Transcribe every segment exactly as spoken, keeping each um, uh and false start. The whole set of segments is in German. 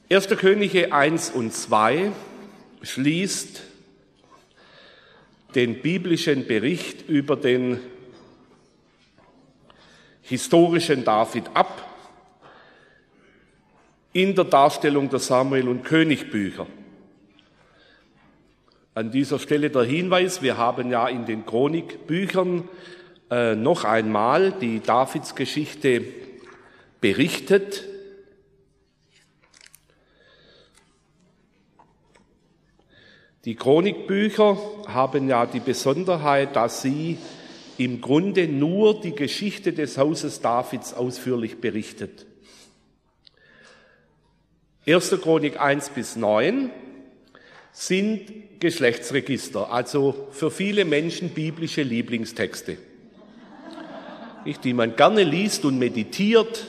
erster Könige eins und zwei schließt den biblischen Bericht über den historischen David ab in der Darstellung der Samuel- und Königbücher. An dieser Stelle der Hinweis, wir haben ja in den Chronikbüchern äh, noch einmal die Davidsgeschichte berichtet. Die Chronikbücher haben ja die Besonderheit, dass sie im Grunde nur die Geschichte des Hauses Davids ausführlich berichtet. erster Chronik eins bis neun sind Geschlechtsregister, also für viele Menschen biblische Lieblingstexte, die man gerne liest und meditiert.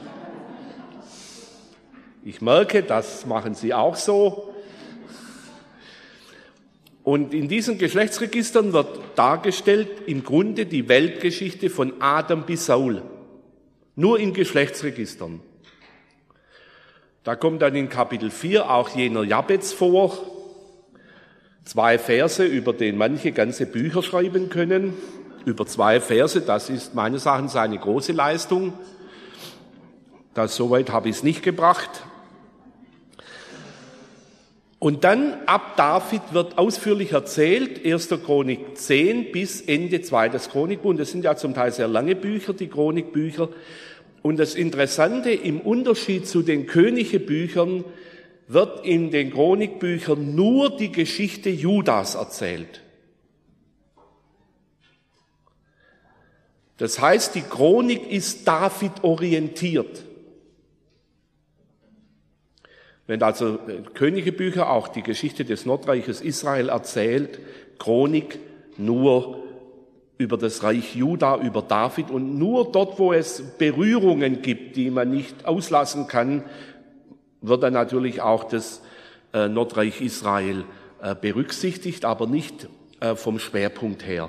Ich merke, das machen Sie auch so. Und in diesen Geschlechtsregistern wird dargestellt im Grunde die Weltgeschichte von Adam bis Saul. Nur in Geschlechtsregistern. Da kommt dann in Kapitel vier auch jener Jabez vor. Zwei Verse, über den manche ganze Bücher schreiben können. Über zwei Verse, das ist meines Erachtens eine große Leistung. Das, soweit habe ich es nicht gebracht. Und dann ab David wird ausführlich erzählt, erster Chronik zehn bis Ende zweites Chronikbuch. Und das sind ja zum Teil sehr lange Bücher, die Chronikbücher. Und das Interessante, im Unterschied zu den Königebüchern wird in den Chronikbüchern nur die Geschichte Judas erzählt. Das heißt, die Chronik ist David orientiert. Wenn also Königebücher auch die Geschichte des Nordreiches Israel erzählt, Chronik nur über das Reich Juda, über David und nur dort, wo es Berührungen gibt, die man nicht auslassen kann, wird dann natürlich auch das äh, Nordreich Israel äh, berücksichtigt, aber nicht äh, vom Schwerpunkt her.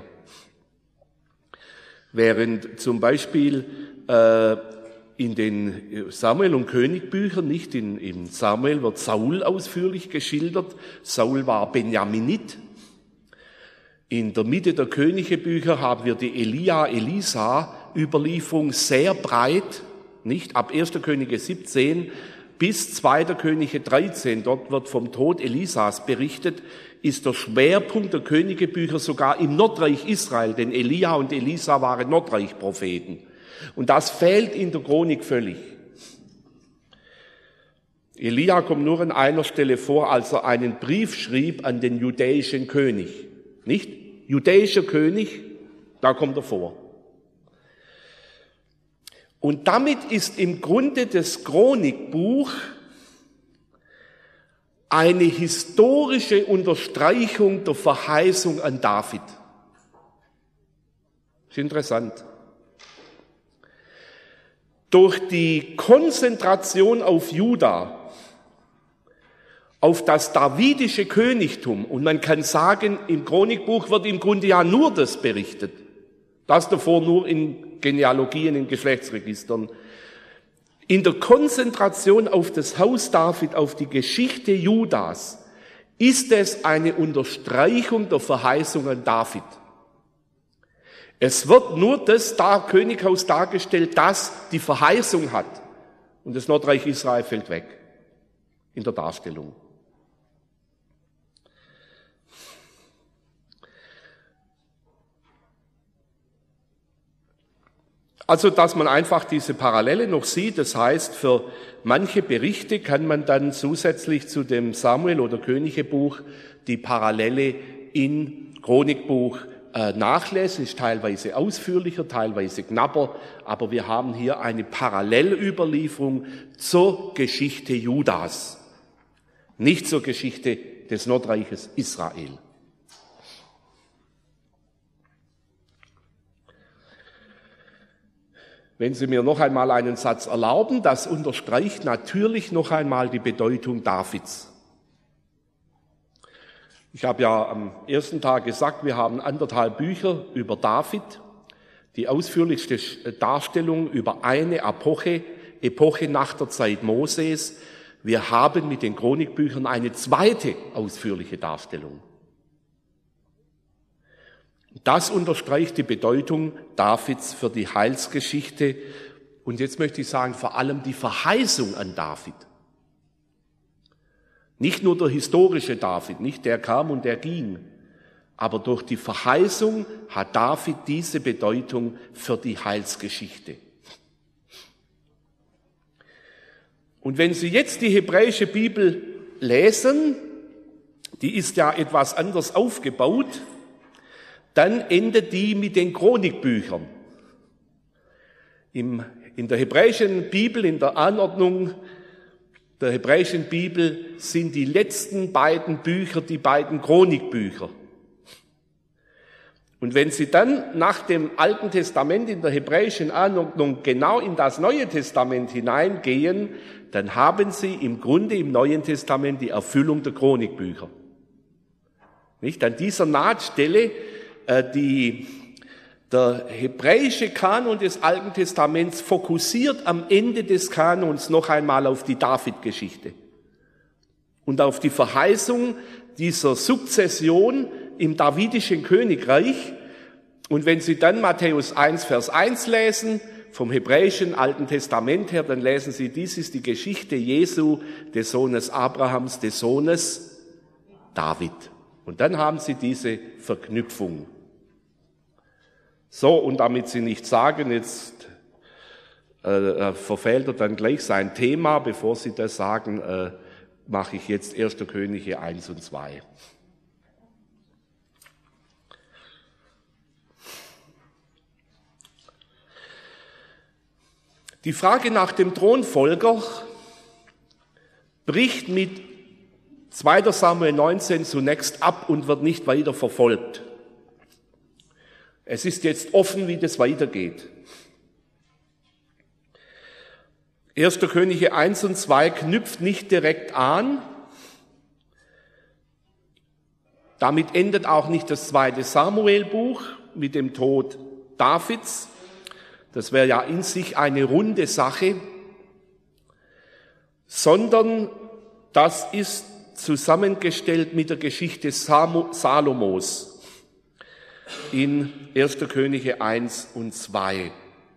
Während zum Beispiel äh, in den Samuel- und Königbüchern, nicht in, in Samuel wird Saul ausführlich geschildert. Saul war Benjaminit. In der Mitte der Königebücher haben wir die Elia-Elisa-Überlieferung sehr breit, nicht ab erster Könige siebzehn bis zweiter Könige dreizehn. Dort wird vom Tod Elisas berichtet, ist der Schwerpunkt der Königebücher sogar im Nordreich Israel, denn Elia und Elisa waren Nordreichpropheten. Und das fehlt in der Chronik völlig. Elia kommt nur an einer Stelle vor, als er einen Brief schrieb an den judäischen König. Nicht? Judäischer König, da kommt er vor. Und damit ist im Grunde das Chronikbuch eine historische Unterstreichung der Verheißung an David. Ist interessant. Durch die Konzentration auf Juda, auf das davidische Königtum, und man kann sagen, im Chronikbuch wird im Grunde ja nur das berichtet, das davor nur in Genealogien, in Geschlechtsregistern. In der Konzentration auf das Haus David, auf die Geschichte Judas, ist es eine Unterstreichung der Verheißung an David. Es wird nur das Könighaus dargestellt, das die Verheißung hat. Und das Nordreich Israel fällt weg in der Darstellung. Also, dass man einfach diese Parallele noch sieht, das heißt, für manche Berichte kann man dann zusätzlich zu dem Samuel- oder Königebuch die Parallele in Chronikbuch nachlesen, ist teilweise ausführlicher, teilweise knapper, aber wir haben hier eine Parallelüberlieferung zur Geschichte Judas, nicht zur Geschichte des Nordreiches Israel. Wenn Sie mir noch einmal einen Satz erlauben, das unterstreicht natürlich noch einmal die Bedeutung Davids. Ich habe ja am ersten Tag gesagt, wir haben anderthalb Bücher über David, die ausführlichste Darstellung über eine Epoche, Epoche nach der Zeit Moses, Wir haben mit den Chronikbüchern eine zweite ausführliche Darstellung. Das unterstreicht die Bedeutung Davids für die Heilsgeschichte und jetzt möchte ich sagen, vor allem die Verheißung an David. Nicht nur der historische David, nicht der kam und der ging, aber durch die Verheißung hat David diese Bedeutung für die Heilsgeschichte. Und wenn Sie jetzt die hebräische Bibel lesen, die ist ja etwas anders aufgebaut, dann endet die mit den Chronikbüchern. Im, in der hebräischen Bibel, in der Anordnung der hebräischen Bibel sind die letzten beiden Bücher die beiden Chronikbücher. Und wenn Sie dann nach dem Alten Testament in der hebräischen Anordnung genau in das Neue Testament hineingehen, dann haben Sie im Grunde im Neuen Testament die Erfüllung der Chronikbücher. Nicht? An dieser Nahtstelle, äh, die, der hebräische Kanon des Alten Testaments fokussiert am Ende des Kanons noch einmal auf die David-Geschichte und auf die Verheißung dieser Sukzession im davidischen Königreich. Und wenn Sie dann Matthäus eins, Vers eins lesen, vom hebräischen Alten Testament her, dann lesen Sie, dies ist die Geschichte Jesu, des Sohnes Abrahams, des Sohnes David. Und dann haben Sie diese Verknüpfung. So, und damit Sie nicht sagen, jetzt äh, verfehlt er dann gleich sein Thema, bevor Sie das sagen, äh, mache ich jetzt erster Könige eins und zwei. Die Frage nach dem Thronfolger bricht mit zweiter Samuel neunzehn zunächst ab und wird nicht weiter verfolgt. Es ist jetzt offen, wie das weitergeht. erster Könige eins und zwei knüpft nicht direkt an. Damit endet auch nicht das zweite Samuelbuch mit dem Tod Davids. Das wäre ja in sich eine runde Sache, sondern das ist zusammengestellt mit der Geschichte Salomos in erster Könige eins und zwei.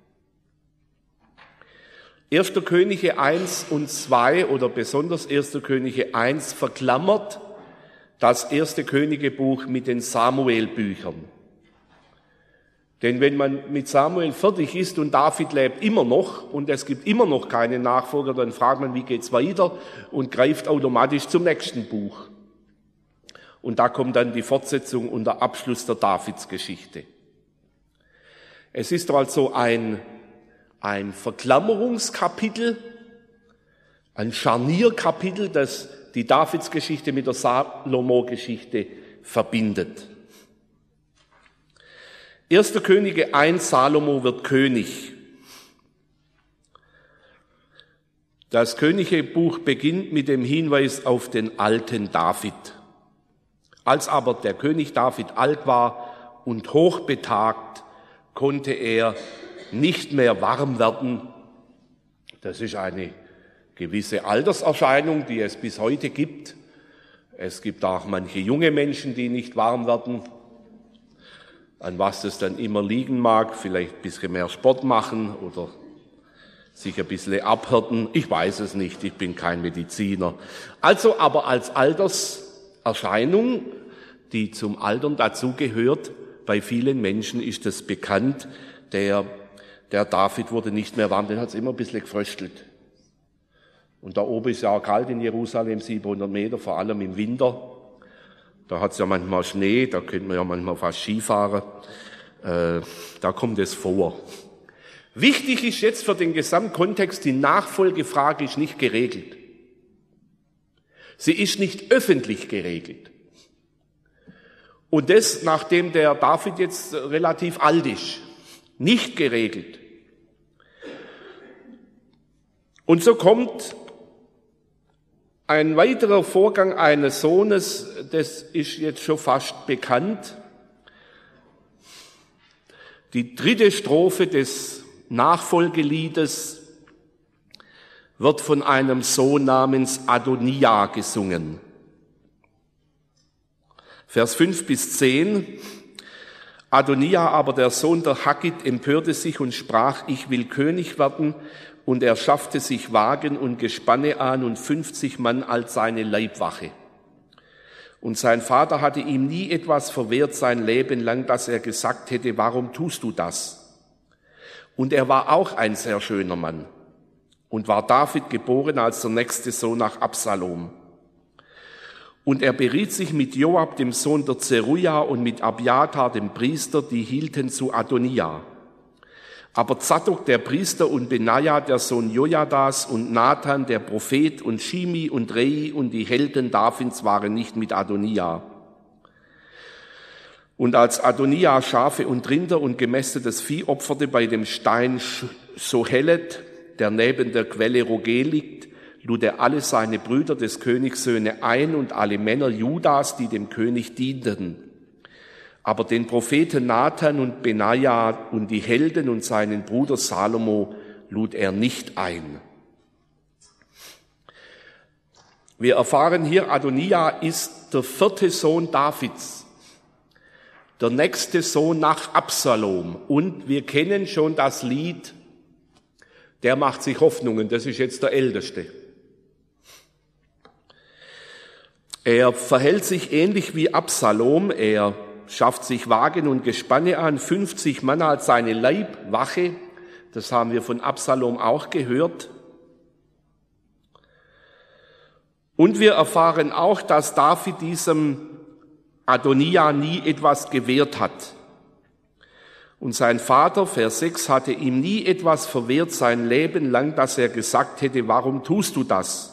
erster Könige eins und zwei oder besonders erster Könige eins verklammert das erste Königebuch mit den Samuelbüchern. Denn wenn man mit Samuel fertig ist und David lebt immer noch und es gibt immer noch keinen Nachfolger, dann fragt man, wie geht's weiter und greift automatisch zum nächsten Buch. Und da kommt dann die Fortsetzung und der Abschluss der Davidsgeschichte. Es ist also ein, ein Verklammerungskapitel, ein Scharnierkapitel, das die Davidsgeschichte mit der Salomo-Geschichte verbindet. erster Könige eins, Salomo wird König. Das Königebuch beginnt mit dem Hinweis auf den alten David. Als aber der König David alt war und hochbetagt, konnte er nicht mehr warm werden. Das ist eine gewisse Alterserscheinung, die es bis heute gibt. Es gibt auch manche junge Menschen, die nicht warm werden. An was das dann immer liegen mag, vielleicht ein bisschen mehr Sport machen oder sich ein bisschen abhärten. Ich weiß es nicht, ich bin kein Mediziner. Also aber als Alterserscheinung, die zum Altern dazugehört, bei vielen Menschen ist das bekannt, der, der David wurde nicht mehr warm, den hat es immer ein bisschen gefröstelt. Und da oben ist ja auch kalt in Jerusalem, siebenhundert Meter, vor allem im Winter. Da hat es ja manchmal Schnee, da könnte man ja manchmal fast Ski fahren. Äh, da kommt es vor. Wichtig ist jetzt für den Gesamtkontext, die Nachfolgefrage ist nicht geregelt. Sie ist nicht öffentlich geregelt. Und das, nachdem der David jetzt relativ alt ist, nicht geregelt. Und so kommt ein weiterer Vorgang eines Sohnes, das ist jetzt schon fast bekannt. Die dritte Strophe des Nachfolgeliedes wird von einem Sohn namens Adonia gesungen. Vers fünf bis zehn. Adonia aber, der Sohn der Haggit, empörte sich und sprach, ich will König werden, und er schaffte sich Wagen und Gespanne an und fünfzig Mann als seine Leibwache. Und sein Vater hatte ihm nie etwas verwehrt sein Leben lang, dass er gesagt hätte, warum tust du das? Und er war auch ein sehr schöner Mann und war David geboren als der nächste Sohn nach Absalom. Und er beriet sich mit Joab, dem Sohn der Zeruja, und mit Abiathar, dem Priester, die hielten zu Adonia. Aber Zadok, der Priester, und Benaja, der Sohn Jojadas, und Nathan, der Prophet, und Shimi und Rei und die Helden Davids waren nicht mit Adonia. Und als Adonia Schafe und Rinder und gemästetes Vieh opferte bei dem Stein Sohelet, der neben der Quelle Rogel liegt, lud er alle seine Brüder des Königs Söhne ein und alle Männer Judas, die dem König dienten. Aber den Propheten Nathan und Benaja und die Helden und seinen Bruder Salomo lud er nicht ein. Wir erfahren hier, Adonia ist der vierte Sohn Davids, der nächste Sohn nach Absalom. Und wir kennen schon das Lied, der macht sich Hoffnungen, das ist jetzt der Älteste. Er verhält sich ähnlich wie Absalom, er schafft sich Wagen und Gespanne an, fünfzig Mann als seine Leibwache, das haben wir von Absalom auch gehört. Und wir erfahren auch, dass David diesem Adonia nie etwas gewährt hat. Und sein Vater, Vers sechs, hatte ihm nie etwas verwehrt sein Leben lang, dass er gesagt hätte, warum tust du das?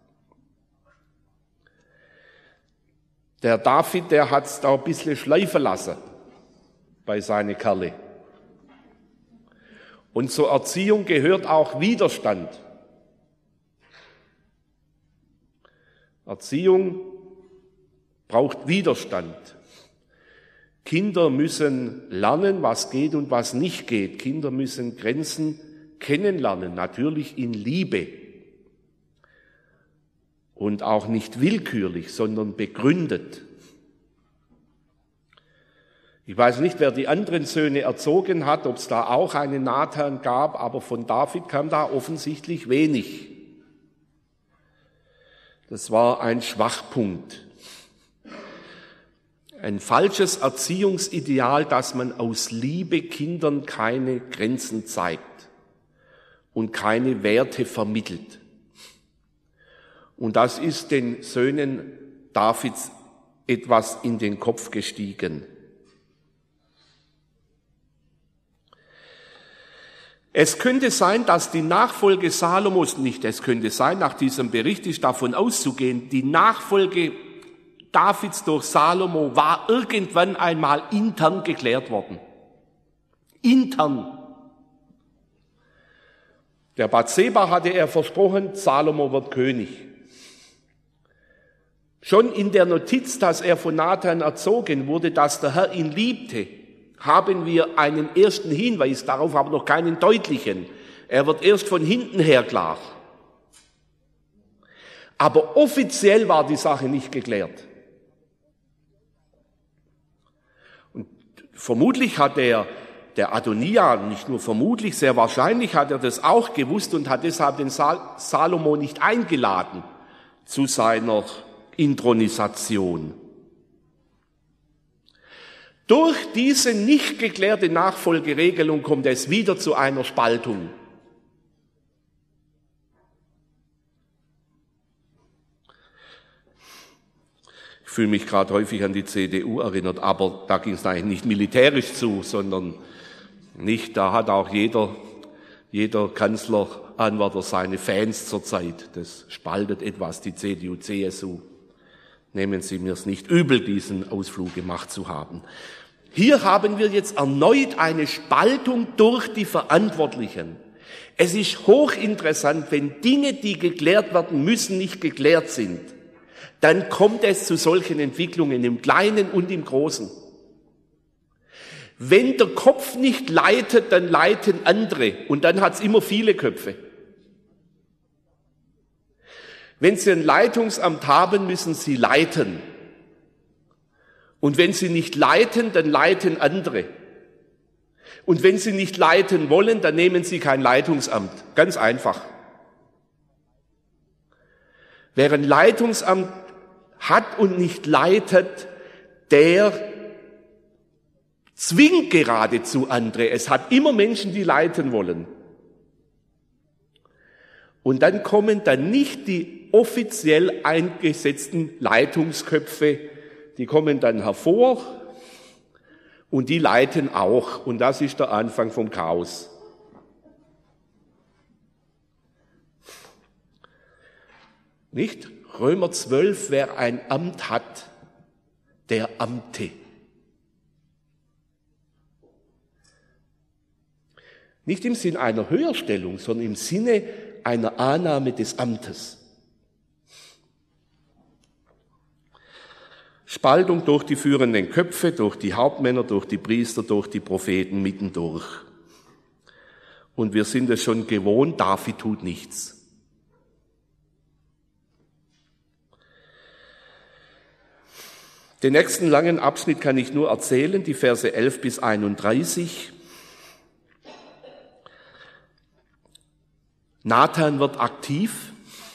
Der David, der hat's da ein bisschen schleifen lassen bei seinen Kerle. Und zur Erziehung gehört auch Widerstand. Erziehung braucht Widerstand. Kinder müssen lernen, was geht und was nicht geht. Kinder müssen Grenzen kennenlernen, natürlich in Liebe. Und auch nicht willkürlich, sondern begründet. Ich weiß nicht, wer die anderen Söhne erzogen hat, ob es da auch einen Nathan gab, aber von David kam da offensichtlich wenig. Das war ein Schwachpunkt. Ein falsches Erziehungsideal, dass man aus Liebe Kindern keine Grenzen zeigt und keine Werte vermittelt. Und das ist den Söhnen Davids etwas in den Kopf gestiegen. Es könnte sein, dass die Nachfolge Salomos, nicht es könnte sein, nach diesem Bericht ist davon auszugehen, die Nachfolge Davids durch Salomo war irgendwann einmal intern geklärt worden. Intern. Der Bathseba hatte er versprochen, Salomo wird König. Schon in der Notiz, dass er von Nathan erzogen wurde, dass der Herr ihn liebte, haben wir einen ersten Hinweis darauf, aber noch keinen deutlichen. Er wird erst von hinten her klar. Aber offiziell war die Sache nicht geklärt. Und vermutlich hat der, der Adonia, nicht nur vermutlich, sehr wahrscheinlich hat er das auch gewusst und hat deshalb den Sal- Salomo nicht eingeladen zu seiner Inthronisation. Durch diese nicht geklärte Nachfolgeregelung kommt es wieder zu einer Spaltung. Ich fühle mich gerade häufig an die C D U erinnert, aber da ging es eigentlich nicht militärisch zu, sondern nicht, da hat auch jeder, jeder Kanzleranwärter seine Fans zurzeit. Das spaltet etwas, die C D U, C S U. Nehmen Sie mir es nicht übel, diesen Ausflug gemacht zu haben. Hier haben wir jetzt erneut eine Spaltung durch die Verantwortlichen. Es ist hochinteressant, wenn Dinge, die geklärt werden müssen, nicht geklärt sind. Dann kommt es zu solchen Entwicklungen im Kleinen und im Großen. Wenn der Kopf nicht leitet, dann leiten andere und dann hat es immer viele Köpfe. Wenn Sie ein Leitungsamt haben, müssen Sie leiten. Und wenn Sie nicht leiten, dann leiten andere. Und wenn Sie nicht leiten wollen, dann nehmen Sie kein Leitungsamt. Ganz einfach. Wer ein Leitungsamt hat und nicht leitet, der zwingt geradezu andere. Es hat immer Menschen, die leiten wollen. Und dann kommen dann nicht die offiziell eingesetzten Leitungsköpfe, die kommen dann hervor und die leiten auch. Und das ist der Anfang vom Chaos. Nicht? Römer zwölf, wer ein Amt hat, der amte. Nicht im Sinn einer Höherstellung, sondern im Sinne einer Annahme des Amtes. Spaltung durch die führenden Köpfe, durch die Hauptmänner, durch die Priester, durch die Propheten mittendurch. Und wir sind es schon gewohnt, David tut nichts. Den nächsten langen Abschnitt kann ich nur erzählen, die Verse elf bis einunddreißig. Nathan wird aktiv.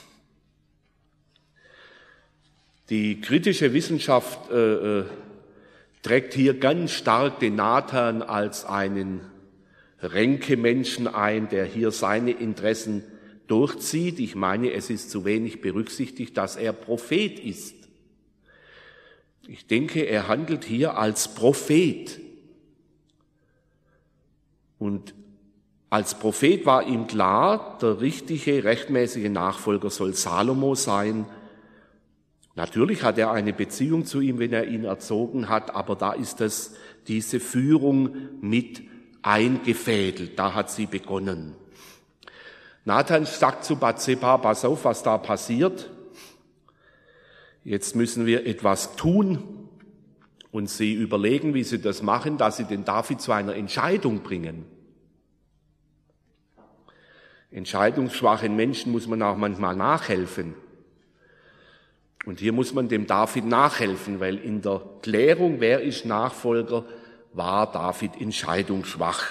Die kritische Wissenschaft äh, äh, trägt hier ganz stark den Nathan als einen Ränkemenschen ein, der hier seine Interessen durchzieht. Ich meine, es ist zu wenig berücksichtigt, dass er Prophet ist. Ich denke, er handelt hier als Prophet. Und als Prophet war ihm klar, der richtige, rechtmäßige Nachfolger soll Salomo sein. Natürlich hat er eine Beziehung zu ihm, wenn er ihn erzogen hat, aber da ist es diese Führung mit eingefädelt, da hat sie begonnen. Nathan sagt zu Bathseba, pass auf, was da passiert. Jetzt müssen wir etwas tun. Und sie überlegen, wie sie das machen, dass sie den David zu einer Entscheidung bringen. Entscheidungsschwachen Menschen muss man auch manchmal nachhelfen. Und hier muss man dem David nachhelfen, weil in der Klärung, wer ist Nachfolger, war David entscheidungsschwach.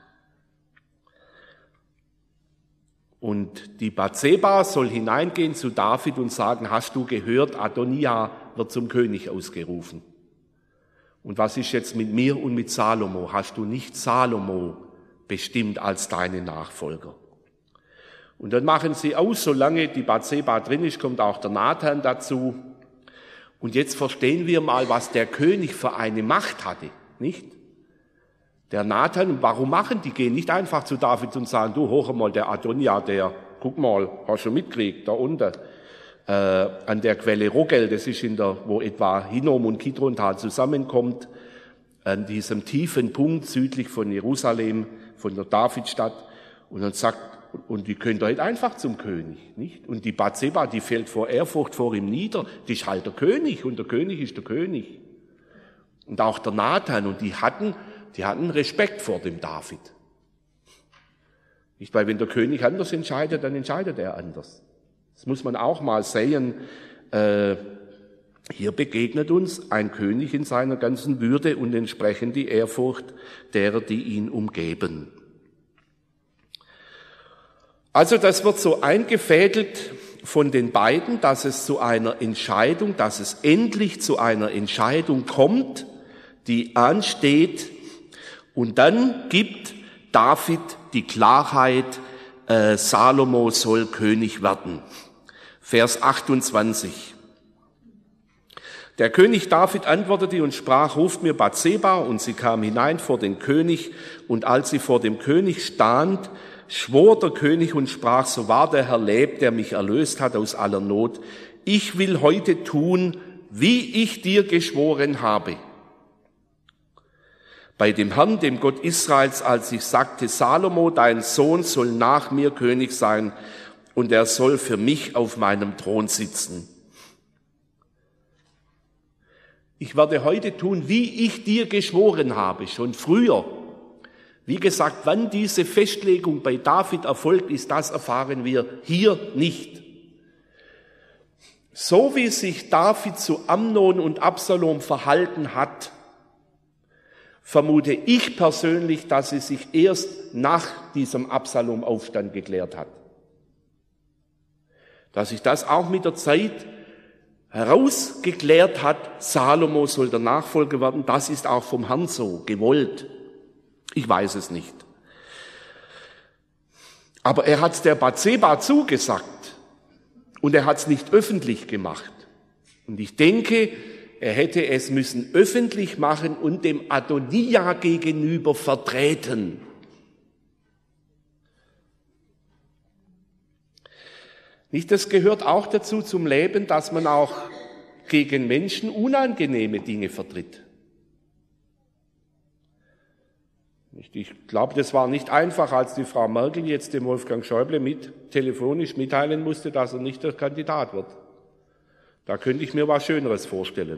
Und die Bathseba soll hineingehen zu David und sagen, hast du gehört, Adonija wird zum König ausgerufen. Und was ist jetzt mit mir und mit Salomo? Hast du nicht Salomo bestimmt als deinen Nachfolger? Und dann machen sie aus, solange die Bathseba drin ist, kommt auch der Nathan dazu. Und jetzt verstehen wir mal, was der König für eine Macht hatte, nicht? Der Nathan, und warum machen die? Gehen nicht einfach zu David und sagen, du, hoch mal, der Adonija, der, guck mal, hast du mitgekriegt, da unten, äh, an der Quelle Rogel, das ist in der, wo etwa Hinnom und Kidrontal zusammenkommt, an diesem tiefen Punkt südlich von Jerusalem, von der Davidstadt, und dann sagt, und die können da halt einfach zum König, nicht? Und die Bathseba, die fällt vor Ehrfurcht vor ihm nieder, die ist halt der König, und der König ist der König. Und auch der Nathan, und die hatten, die hatten Respekt vor dem David. Nicht, weil wenn der König anders entscheidet, dann entscheidet er anders. Das muss man auch mal sehen. Äh, hier begegnet uns ein König in seiner ganzen Würde und entsprechend die Ehrfurcht derer, die ihn umgeben. Also das wird so eingefädelt von den beiden, dass es zu einer Entscheidung, dass es endlich zu einer Entscheidung kommt, die ansteht. Und dann gibt David die Klarheit, äh, Salomo soll König werden. Vers achtundzwanzig. Der König David antwortete und sprach, ruft mir Bathseba, und sie kam hinein vor den König, und als sie vor dem König stand, schwor der König und sprach, so wahr der Herr lebt, der mich erlöst hat aus aller Not, ich will heute tun, wie ich dir geschworen habe. Bei dem Herrn, dem Gott Israels, als ich sagte, Salomo, dein Sohn soll nach mir König sein, und er soll für mich auf meinem Thron sitzen. Ich werde heute tun, wie ich dir geschworen habe, schon früher. Wie gesagt, wann diese Festlegung bei David erfolgt ist, das erfahren wir hier nicht. So wie sich David zu Amnon und Absalom verhalten hat, vermute ich persönlich, dass es sich erst nach diesem Absalom-Aufstand geklärt hat. Dass sich das auch mit der Zeit herausgeklärt hat, Salomo soll der Nachfolger werden, das ist auch vom Herrn so gewollt. Ich weiß es nicht. Aber er hat's der Bathseba zugesagt und er hat's nicht öffentlich gemacht. Und ich denke, er hätte es müssen öffentlich machen und dem Adonija gegenüber vertreten. Nicht, das gehört auch dazu zum Leben, dass man auch gegen Menschen unangenehme Dinge vertritt. Ich glaube, das war nicht einfach, als die Frau Merkel jetzt dem Wolfgang Schäuble mit, telefonisch mitteilen musste, dass er nicht der Kandidat wird. Da könnte ich mir was Schöneres vorstellen.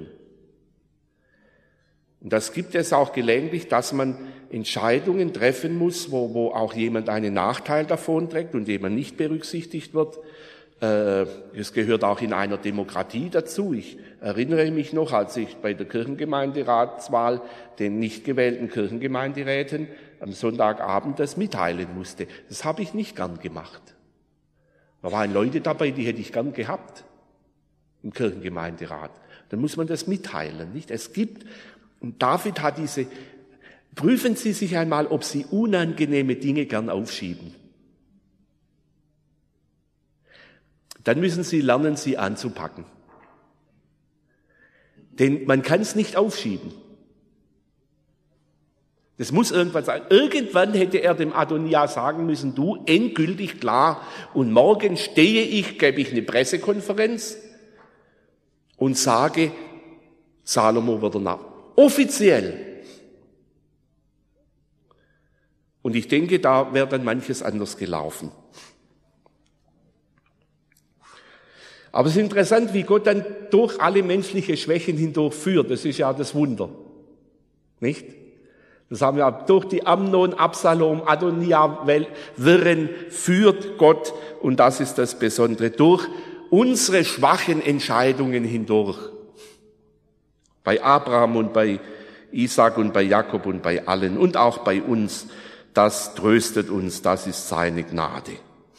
Und das gibt es auch gelegentlich, dass man Entscheidungen treffen muss, wo, wo auch jemand einen Nachteil davon trägt und jemand nicht berücksichtigt wird. Es gehört auch in einer Demokratie dazu. Ich erinnere mich noch, als ich bei der Kirchengemeinderatswahl den nicht gewählten Kirchengemeinderäten am Sonntagabend das mitteilen musste. Das habe ich nicht gern gemacht. Da waren Leute dabei, die hätte ich gern gehabt im Kirchengemeinderat. Dann muss man das mitteilen, nicht? Es gibt, und David hat diese, prüfen Sie sich einmal, ob Sie unangenehme Dinge gern aufschieben. Dann müssen Sie lernen, sie anzupacken. Denn man kann es nicht aufschieben. Das muss irgendwann sein. Irgendwann hätte er dem Adonija sagen müssen, du, endgültig klar, und morgen stehe ich, gebe ich eine Pressekonferenz und sage, Salomo wird er nach. Offiziell. Und ich denke, da wäre dann manches anders gelaufen. Aber es ist interessant, wie Gott dann durch alle menschliche Schwächen hindurch führt. Das ist ja das Wunder. Nicht? Das haben wir durch die Amnon, Absalom, Adonija Wirren führt Gott, und das ist das Besondere, durch unsere schwachen Entscheidungen hindurch. Bei Abraham und bei Isaac und bei Jakob und bei allen und auch bei uns. Das tröstet uns, das ist seine Gnade.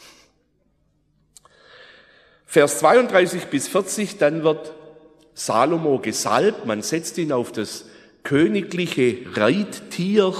Vers zweiunddreißig bis vierzig, dann wird Salomo gesalbt, man setzt ihn auf das königliche Reittier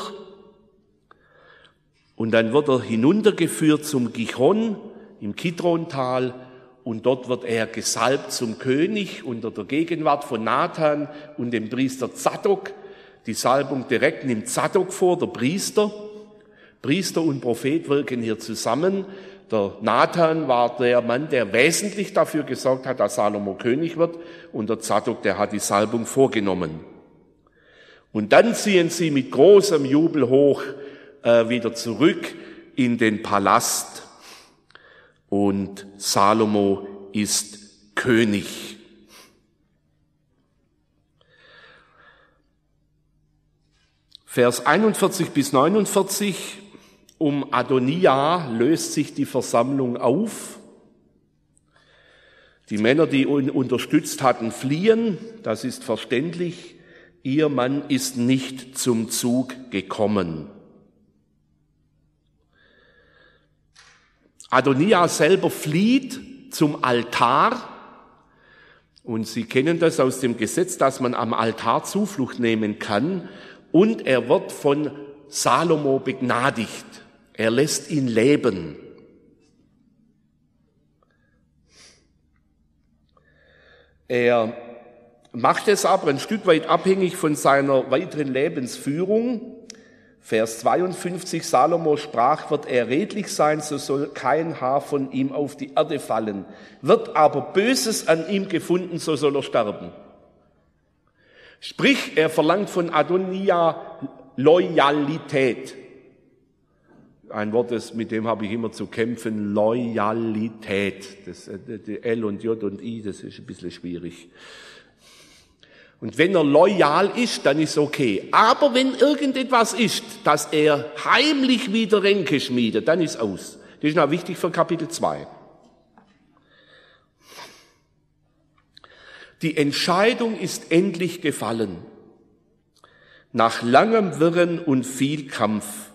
und dann wird er hinuntergeführt zum Gichon im Kidrontal und dort wird er gesalbt zum König unter der Gegenwart von Nathan und dem Priester Zadok. Die Salbung direkt nimmt Zadok vor, der Priester. Priester und Prophet wirken hier zusammen. Der Nathan war der Mann, der wesentlich dafür gesorgt hat, dass Salomo König wird, und der Zadok, der hat die Salbung vorgenommen. Und dann ziehen sie mit großem Jubel hoch äh, wieder zurück in den Palast, und Salomo ist König. Vers einundvierzig bis neunundvierzig. Um Adonija löst sich die Versammlung auf. Die Männer, die ihn unterstützt hatten, fliehen. Das ist verständlich. Ihr Mann ist nicht zum Zug gekommen. Adonija selber flieht zum Altar. Und Sie kennen das aus dem Gesetz, dass man am Altar Zuflucht nehmen kann. Und er wird von Salomo begnadigt. Er lässt ihn leben. Er macht es aber ein Stück weit abhängig von seiner weiteren Lebensführung. Vers zweiundfünfzig, Salomo sprach, wird er redlich sein, so soll kein Haar von ihm auf die Erde fallen. Wird aber Böses an ihm gefunden, so soll er sterben. Sprich, er verlangt von Adonija Loyalität. Ein Wort, das, mit dem habe ich immer zu kämpfen, Loyalität. Das, die L und J und I, das ist ein bisschen schwierig. Und wenn er loyal ist, dann ist okay. Aber wenn irgendetwas ist, dass er heimlich wieder Ränke schmiedet, dann ist aus. Das ist noch wichtig für Kapitel zwei. Die Entscheidung ist endlich gefallen. Nach langem Wirren und viel Kampf.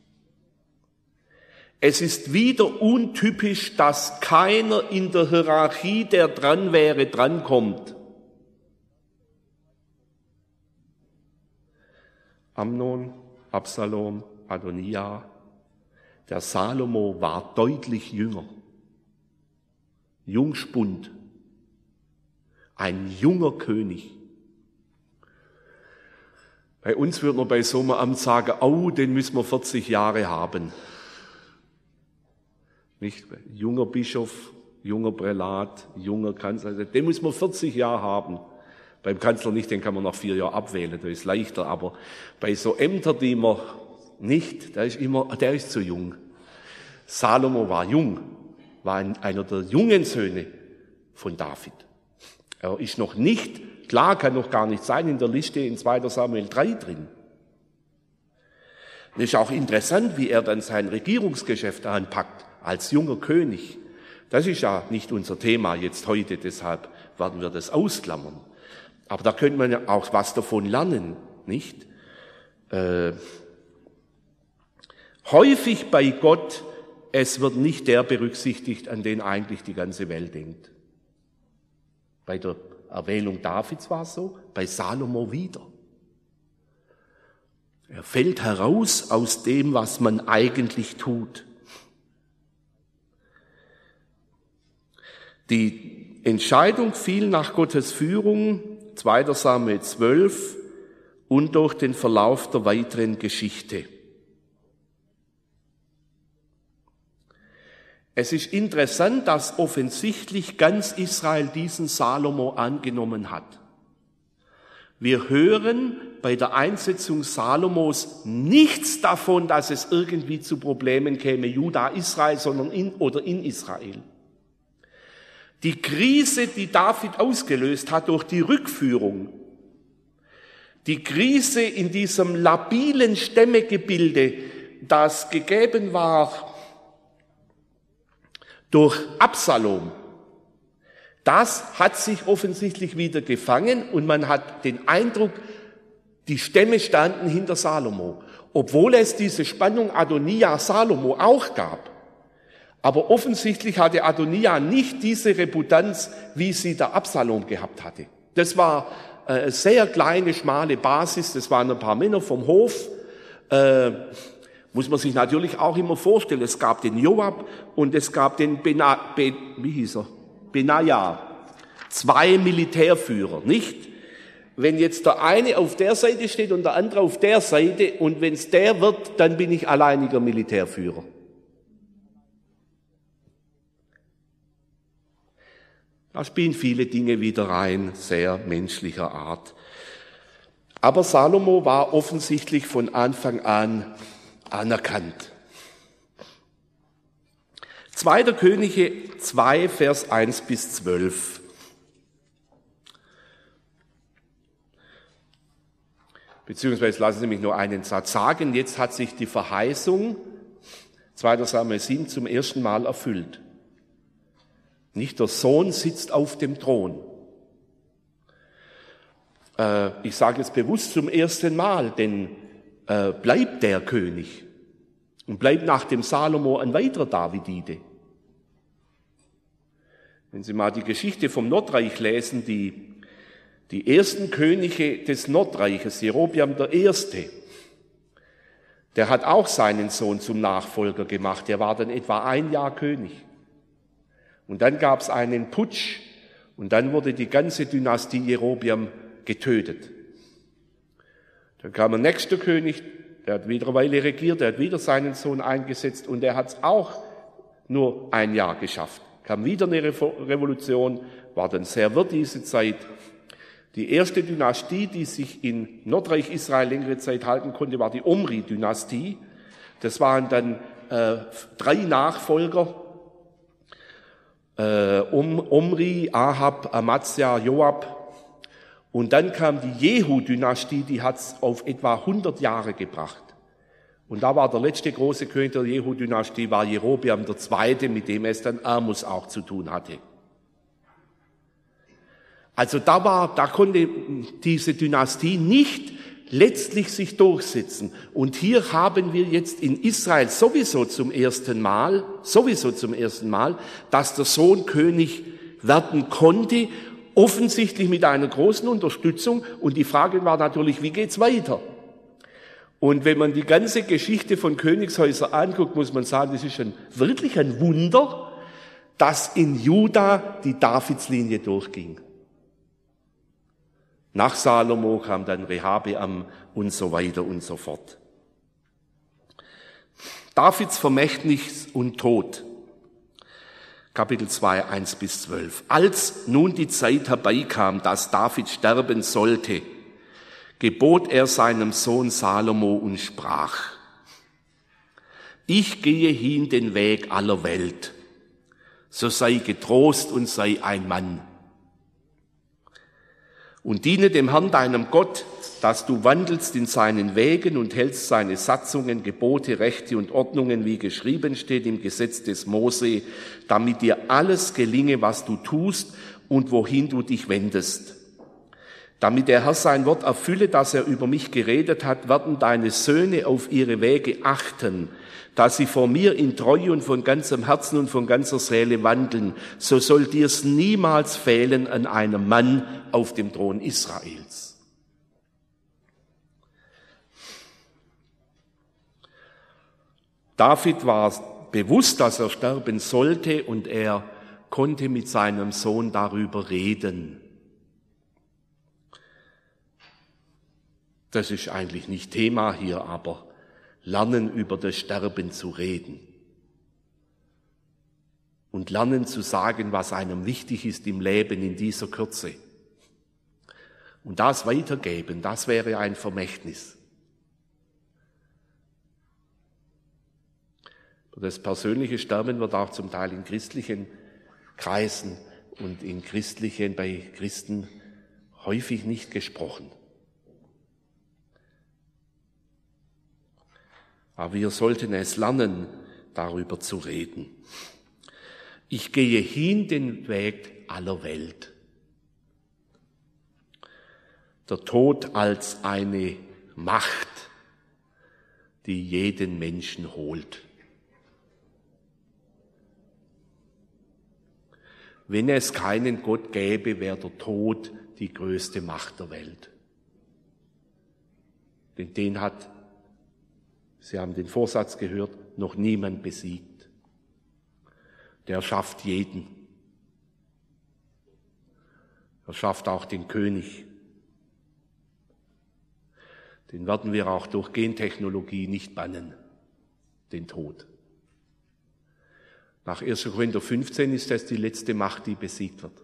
Es ist wieder untypisch, dass keiner in der Hierarchie, der dran wäre, drankommt. Amnon, Absalom, Adonija. Der Salomo war deutlich jünger. Jungspund. Ein junger König. Bei uns würde man bei so einem Amt sagen, oh, den müssen wir vierzig Jahre haben. Nicht? Junger Bischof, junger Prälat, junger Kanzler, den muss man vierzig Jahre haben. Beim Kanzler nicht, den kann man nach vier Jahren abwählen, das ist leichter. Aber bei so Ämtern, die man nicht, der ist immer, der ist zu jung. Salomo war jung, war ein, einer der jungen Söhne von David. Er ist noch nicht, klar, kann noch gar nicht sein, in der Liste in zweiter Samuel drei drin. Es ist auch interessant, wie er dann sein Regierungsgeschäft anpackt, als junger König. Das ist ja nicht unser Thema jetzt heute, deshalb werden wir das ausklammern. Aber da könnte man ja auch was davon lernen, nicht? Äh, häufig bei Gott, es wird nicht der berücksichtigt, an den eigentlich die ganze Welt denkt. Bei der Erwählung Davids war es so, bei Salomo wieder. Er fällt heraus aus dem, was man eigentlich tut. Die Entscheidung fiel nach Gottes Führung, zweiter Samuel zwölf, und durch den Verlauf der weiteren Geschichte. Es ist interessant, dass offensichtlich ganz Israel diesen Salomo angenommen hat. Wir hören bei der Einsetzung Salomos nichts davon, dass es irgendwie zu Problemen käme, Juda, Israel, sondern in oder in Israel. Die Krise, die David ausgelöst hat durch die Rückführung, die Krise in diesem labilen Stämmegebilde, das gegeben war durch Absalom, das hat sich offensichtlich wieder gefangen und man hat den Eindruck, die Stämme standen hinter Salomo, obwohl es diese Spannung Adonija-Salomo auch gab. Aber offensichtlich hatte Adonija nicht diese Reputanz, wie sie der Absalom gehabt hatte. Das war eine sehr kleine, schmale Basis, das waren ein paar Männer vom Hof. Äh, muss man sich natürlich auch immer vorstellen, es gab den Joab und es gab den Bena, Be, wie hieß er? Benaja. Zwei Militärführer, nicht? Wenn jetzt der eine auf der Seite steht und der andere auf der Seite und wenn es der wird, dann bin ich alleiniger Militärführer. Da spielen viele Dinge wieder rein, sehr menschlicher Art. Aber Salomo war offensichtlich von Anfang an anerkannt. Zweiter Könige zwei, Vers eins bis zwölf. Beziehungsweise lassen Sie mich nur einen Satz sagen. Jetzt hat sich die Verheißung, zweiter Samuel sieben, zum ersten Mal erfüllt. Nicht der Sohn sitzt auf dem Thron. Äh, ich sage jetzt bewusst zum ersten Mal, denn äh, bleibt der König und bleibt nach dem Salomo ein weiterer Davidide. Wenn Sie mal die Geschichte vom Nordreich lesen, die, die ersten Könige des Nordreiches, Jerobeam der Erste, der hat auch seinen Sohn zum Nachfolger gemacht, der war dann etwa ein Jahr König. Und dann gab es einen Putsch und dann wurde die ganze Dynastie Jerobeam getötet. Dann kam ein nächster König, der hat wieder eine Weile regiert, der hat wieder seinen Sohn eingesetzt und der hat es auch nur ein Jahr geschafft. Kam wieder eine Revolution, war dann sehr wirr diese Zeit. Die erste Dynastie, die sich in Nordreich Israel längere Zeit halten konnte, war die Omri-Dynastie. Das waren dann äh, drei Nachfolger, äh, um, Omri, Ahab, Amazia, Joab. Und dann kam die Jehu-Dynastie, die hat es auf etwa hundert Jahre gebracht. Und da war der letzte große König der Jehu-Dynastie, war Jerobeam der Zweite, mit dem es dann Amos auch zu tun hatte. Also da war, da konnte diese Dynastie nicht letztlich sich durchsetzen. Und hier haben wir jetzt in Israel sowieso zum ersten Mal, sowieso zum ersten Mal, dass der Sohn König werden konnte, offensichtlich mit einer großen Unterstützung. Und die Frage war natürlich, wie geht's weiter? Und wenn man die ganze Geschichte von Königshäusern anguckt, muss man sagen, das ist ein, wirklich ein Wunder, dass in Juda die Davidslinie durchging. Nach Salomo kam dann Rehabeam und so weiter und so fort. Davids Vermächtnis und Tod. Kapitel zwei, eins bis zwölf. Als nun die Zeit herbeikam, dass David sterben sollte, gebot er seinem Sohn Salomo und sprach: Ich gehe hin den Weg aller Welt, so sei getrost und sei ein Mann. Und diene dem Herrn deinem Gott, dass du wandelst in seinen Wegen und hältst seine Satzungen, Gebote, Rechte und Ordnungen, wie geschrieben steht im Gesetz des Mose, damit dir alles gelinge, was du tust und wohin du dich wendest. Damit der Herr sein Wort erfülle, das er über mich geredet hat, werden deine Söhne auf ihre Wege achten, dass sie vor mir in Treue und von ganzem Herzen und von ganzer Seele wandeln. So soll dir's niemals fehlen an einem Mann auf dem Thron Israels. David war bewusst, dass er sterben sollte, und er konnte mit seinem Sohn darüber reden. Das ist eigentlich nicht Thema hier, aber lernen, über das Sterben zu reden. Und lernen zu sagen, was einem wichtig ist im Leben in dieser Kürze. Und das weitergeben, das wäre ein Vermächtnis. Das persönliche Sterben wird auch zum Teil in christlichen Kreisen und in christlichen, bei Christen häufig nicht gesprochen. Aber wir sollten es lernen, darüber zu reden. Ich gehe hin den Weg aller Welt. Der Tod als eine Macht, die jeden Menschen holt. Wenn es keinen Gott gäbe, wäre der Tod die größte Macht der Welt. Denn den hat, Sie haben den Vorsatz gehört, noch niemand besiegt. Der schafft jeden. Er schafft auch den König. Den werden wir auch durch Gentechnologie nicht bannen, den Tod. Nach erster Korinther fünfzehn ist das die letzte Macht, die besiegt wird.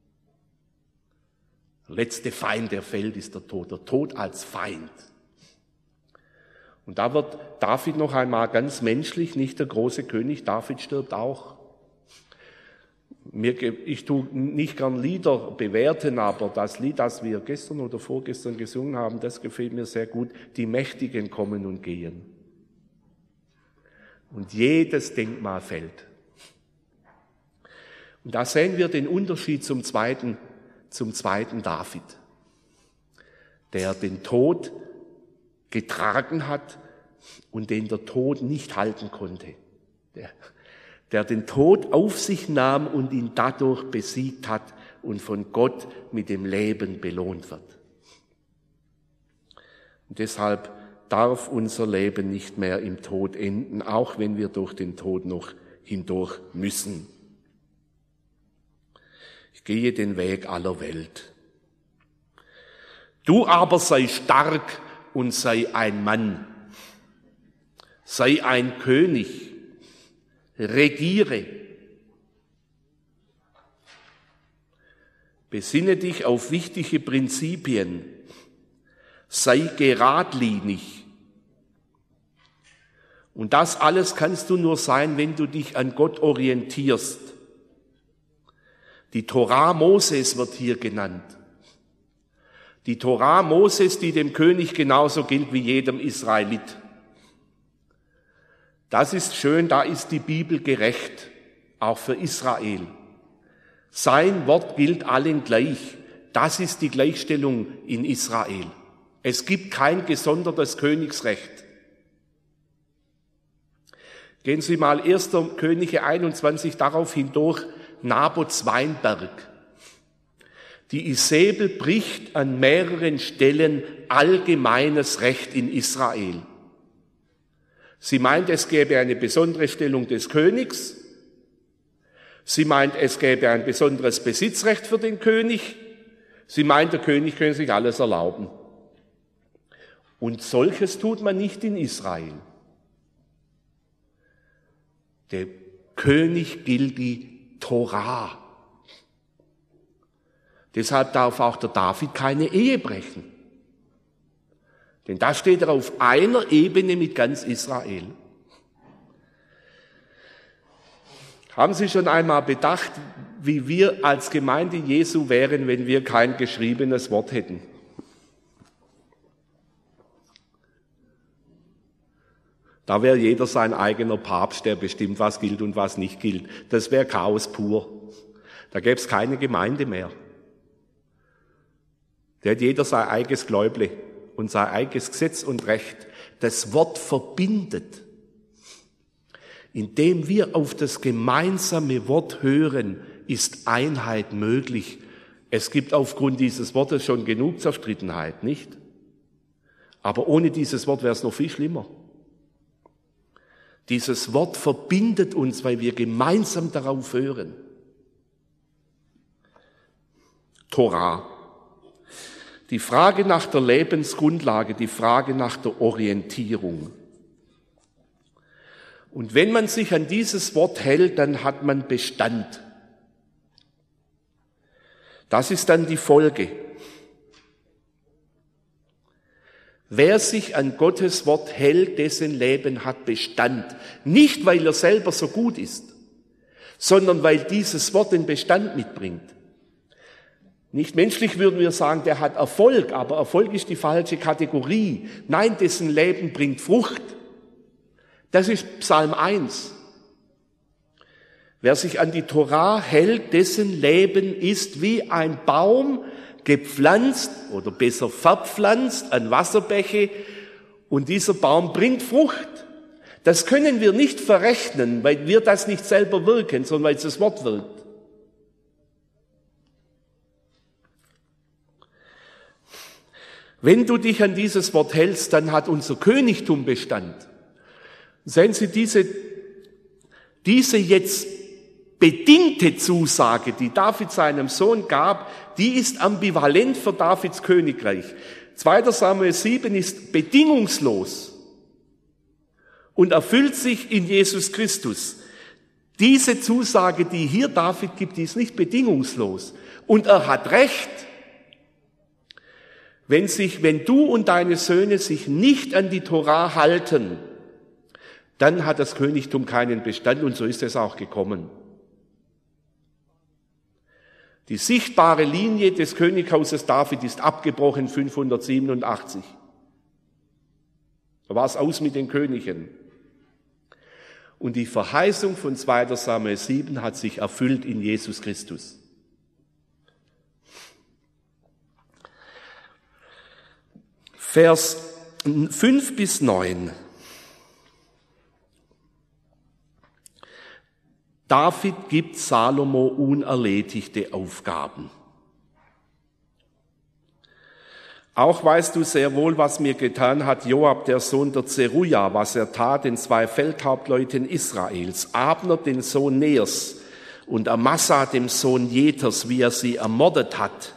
Der letzte Feind, der fällt, ist der Tod. Der Tod als Feind. Und da wird David noch einmal ganz menschlich, nicht der große König. David stirbt auch. Mir, ich tue nicht gern Lieder bewerten, aber das Lied, das wir gestern oder vorgestern gesungen haben, das gefällt mir sehr gut. Die Mächtigen kommen und gehen. Und jedes Denkmal fällt. Und da sehen wir den Unterschied zum zweiten, zum zweiten David, der den Tod getragen hat und den der Tod nicht halten konnte. Der, der den Tod auf sich nahm und ihn dadurch besiegt hat und von Gott mit dem Leben belohnt wird. Und deshalb darf unser Leben nicht mehr im Tod enden, auch wenn wir durch den Tod noch hindurch müssen. Ich gehe den Weg aller Welt. Du aber sei stark und sei ein Mann, sei ein König, regiere. Besinne dich auf wichtige Prinzipien, sei geradlinig. Und das alles kannst du nur sein, wenn du dich an Gott orientierst. Die Torah Moses wird hier genannt. Die Torah Moses, die dem König genauso gilt wie jedem Israelit. Das ist schön, da ist die Bibel gerecht, auch für Israel. Sein Wort gilt allen gleich. Das ist die Gleichstellung in Israel. Es gibt kein gesondertes Königsrecht. Gehen Sie mal erster Könige einundzwanzig darauf hindurch, Nabots Weinberg. Die Isabel bricht an mehreren Stellen allgemeines Recht in Israel. Sie meint, es gäbe eine besondere Stellung des Königs. Sie meint, es gäbe ein besonderes Besitzrecht für den König. Sie meint, der König könne sich alles erlauben. Und solches tut man nicht in Israel. Der König gilt die Torah. Deshalb darf auch der David keine Ehe brechen. Denn da steht er auf einer Ebene mit ganz Israel. Haben Sie schon einmal bedacht, wie wir als Gemeinde Jesu wären, wenn wir kein geschriebenes Wort hätten? Da wäre jeder sein eigener Papst, der bestimmt, was gilt und was nicht gilt. Das wäre Chaos pur. Da gäbe es keine Gemeinde mehr. Da hätte jeder sein eigenes Gläuble und sein eigenes Gesetz und Recht. Das Wort verbindet. Indem wir auf das gemeinsame Wort hören, ist Einheit möglich. Es gibt aufgrund dieses Wortes schon genug Zerstrittenheit, nicht? Aber ohne dieses Wort wäre es noch viel schlimmer. Dieses Wort verbindet uns, weil wir gemeinsam darauf hören. Torah. Die Frage nach der Lebensgrundlage, die Frage nach der Orientierung. Und wenn man sich an dieses Wort hält, dann hat man Bestand. Das ist dann die Folge. Wer sich an Gottes Wort hält, dessen Leben hat Bestand. Nicht, weil er selber so gut ist, sondern weil dieses Wort den Bestand mitbringt. Nicht menschlich würden wir sagen, der hat Erfolg, aber Erfolg ist die falsche Kategorie. Nein, dessen Leben bringt Frucht. Das ist Psalm eins. Wer sich an die Torah hält, dessen Leben ist wie ein Baum, gepflanzt oder besser verpflanzt an Wasserbäche, und dieser Baum bringt Frucht. Das können wir nicht verrechnen, weil wir das nicht selber wirken, sondern weil es das Wort wirkt. Wenn du dich an dieses Wort hältst, dann hat unser Königtum Bestand. Sehen Sie, diese, diese jetzt bedingte Zusage, die David seinem Sohn gab, die ist ambivalent für Davids Königreich. zweiter Samuel sieben ist bedingungslos und erfüllt sich in Jesus Christus. Diese Zusage, die hier David gibt, die ist nicht bedingungslos. Und er hat recht. Wenn sich, wenn du und deine Söhne sich nicht an die Torah halten, dann hat das Königtum keinen Bestand, und so ist es auch gekommen. Die sichtbare Linie des Königshauses David ist abgebrochen fünfhundertsiebenundachtzig. Da war es aus mit den Königen. Und die Verheißung von zweiter Samuel sieben hat sich erfüllt in Jesus Christus. Vers fünf bis neun. David gibt Salomo unerledigte Aufgaben. Auch weißt du sehr wohl, was mir getan hat Joab, der Sohn der Zeruja, was er tat den zwei Feldhauptleuten Israels, Abner, den Sohn Ners, und Amasa, dem Sohn Jeters, wie er sie ermordet hat.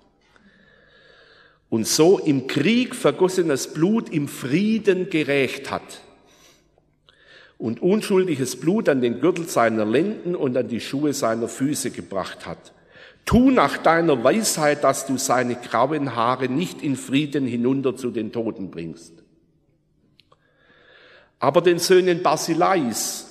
Und so im Krieg vergossenes Blut im Frieden gerächt hat und unschuldiges Blut an den Gürtel seiner Lenden und an die Schuhe seiner Füße gebracht hat. Tu nach deiner Weisheit, dass du seine grauen Haare nicht in Frieden hinunter zu den Toten bringst. Aber den Söhnen Barzilais,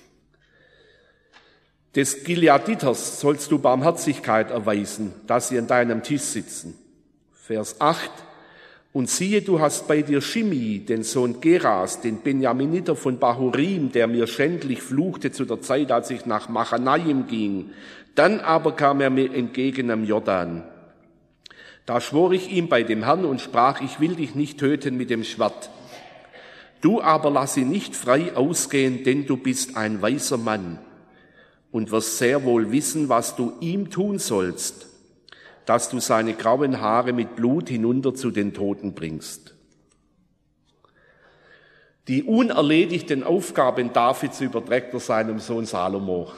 des Gileaditers, sollst du Barmherzigkeit erweisen, dass sie an deinem Tisch sitzen. Vers acht. Und siehe, du hast bei dir Shimei, den Sohn Geras, den Benjaminiter von Bahurim, der mir schändlich fluchte zu der Zeit, als ich nach Machanaim ging. Dann aber kam er mir entgegen am Jordan. Da schwor ich ihm bei dem Herrn und sprach, ich will dich nicht töten mit dem Schwert. Du aber lass ihn nicht frei ausgehen, denn du bist ein weiser Mann und wirst sehr wohl wissen, was du ihm tun sollst, dass du seine grauen Haare mit Blut hinunter zu den Toten bringst. Die unerledigten Aufgaben Davids überträgt er seinem Sohn Salomo.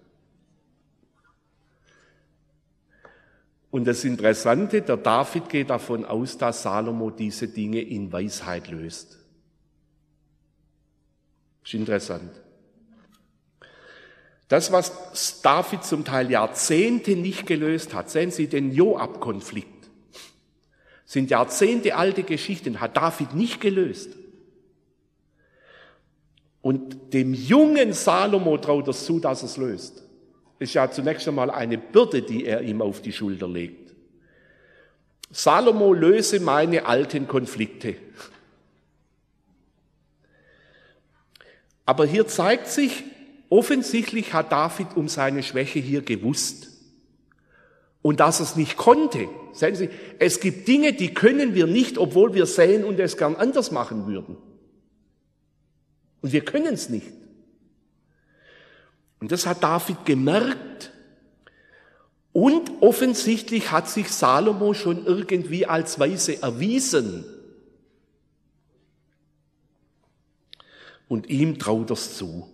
Und das Interessante, der David geht davon aus, dass Salomo diese Dinge in Weisheit löst. Das ist interessant. Das, was David zum Teil Jahrzehnte nicht gelöst hat, sehen Sie den Joab-Konflikt, sind Jahrzehnte alte Geschichten, hat David nicht gelöst. Und dem jungen Salomo traut es zu, dass er es löst. Das ist ja zunächst einmal eine Bürde, die er ihm auf die Schulter legt. Salomo, löse meine alten Konflikte. Aber hier zeigt sich, offensichtlich hat David um seine Schwäche hier gewusst. Und dass er es nicht konnte. Sehen Sie, es gibt Dinge, die können wir nicht, obwohl wir sehen und es gern anders machen würden. Und wir können es nicht. Und das hat David gemerkt. Und offensichtlich hat sich Salomo schon irgendwie als Weise erwiesen. Und ihm traut er es zu.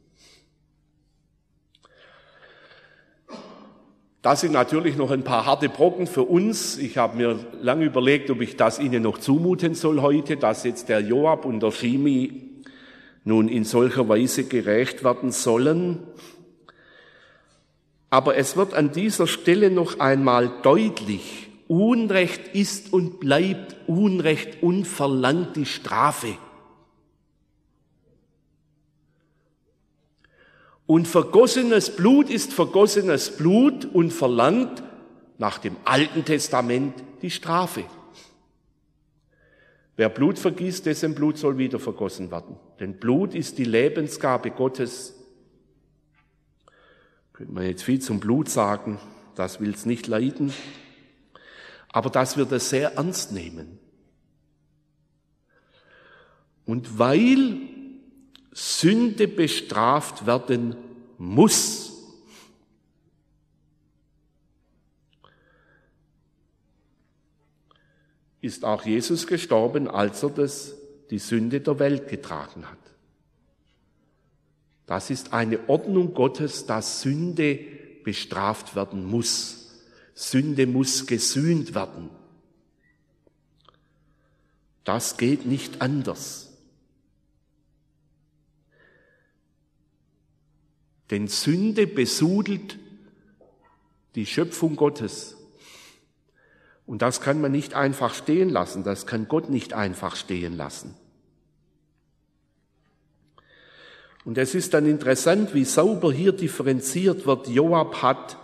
Das sind natürlich noch ein paar harte Brocken für uns. Ich habe mir lange überlegt, ob ich das Ihnen noch zumuten soll heute, dass jetzt der Joab und der Shimi nun in solcher Weise gerächt werden sollen. Aber es wird an dieser Stelle noch einmal deutlich, Unrecht ist und bleibt Unrecht und verlangt die Strafe. Und vergossenes Blut ist vergossenes Blut und verlangt nach dem Alten Testament die Strafe. Wer Blut vergießt, dessen Blut soll wieder vergossen werden. Denn Blut ist die Lebensgabe Gottes. Könnte man jetzt viel zum Blut sagen, das will es nicht leiden. Aber dass wir das sehr ernst nehmen. Und weil Sünde bestraft werden muss, ist auch Jesus gestorben, als er das, die Sünde der Welt getragen hat. Das ist eine Ordnung Gottes, dass Sünde bestraft werden muss. Sünde muss gesühnt werden. Das geht nicht anders. Denn Sünde besudelt die Schöpfung Gottes. Und das kann man nicht einfach stehen lassen, das kann Gott nicht einfach stehen lassen. Und es ist dann interessant, wie sauber hier differenziert wird. Joab hat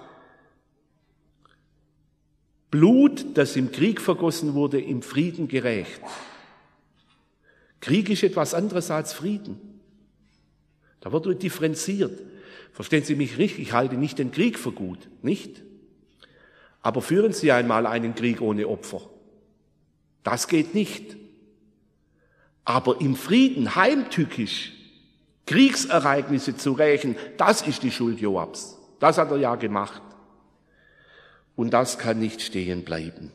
Blut, das im Krieg vergossen wurde, im Frieden gerächt. Krieg ist etwas anderes als Frieden. Da wird differenziert. Verstehen Sie mich richtig, ich halte nicht den Krieg für gut, nicht? Aber führen Sie einmal einen Krieg ohne Opfer. Das geht nicht. Aber im Frieden heimtückisch Kriegsereignisse zu rächen, das ist die Schuld Joabs. Das hat er ja gemacht. Und das kann nicht stehen bleiben.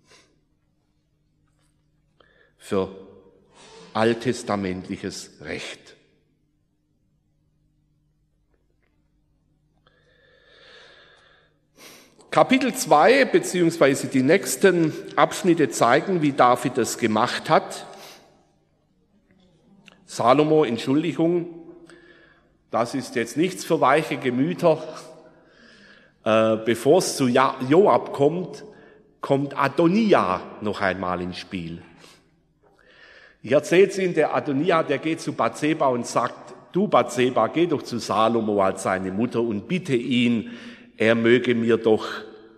Für alttestamentliches Recht. Kapitel zwei beziehungsweise die nächsten Abschnitte zeigen, wie David es gemacht hat. Salomo, Entschuldigung, das ist jetzt nichts für weiche Gemüter. Äh, bevor es zu Joab kommt, kommt Adonia noch einmal ins Spiel. Ich erzähle es Ihnen, der Adonia, der geht zu Bathseba und sagt, du Bathseba, geh doch zu Salomo als seine Mutter und bitte ihn, er möge mir doch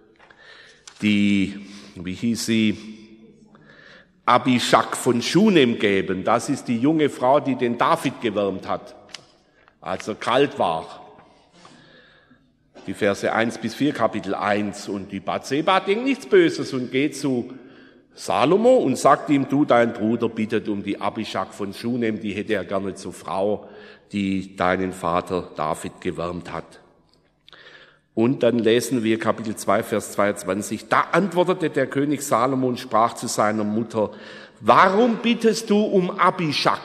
die, wie hieß sie, Abishag von Shunem geben. Das ist die junge Frau, die den David gewärmt hat, als er kalt war. die Verse eins bis vier, Kapitel eins. Und die Bathseba denkt nichts Böses und geht zu Salomo und sagt ihm, du, dein Bruder bittet um die Abischag von Schunem, die hätte er gerne zur Frau, die deinen Vater David gewärmt hat. Und dann lesen wir Kapitel zwei, Vers zweiundzwanzig. Da antwortete der König Salomo und sprach zu seiner Mutter, warum bittest du um Abischag?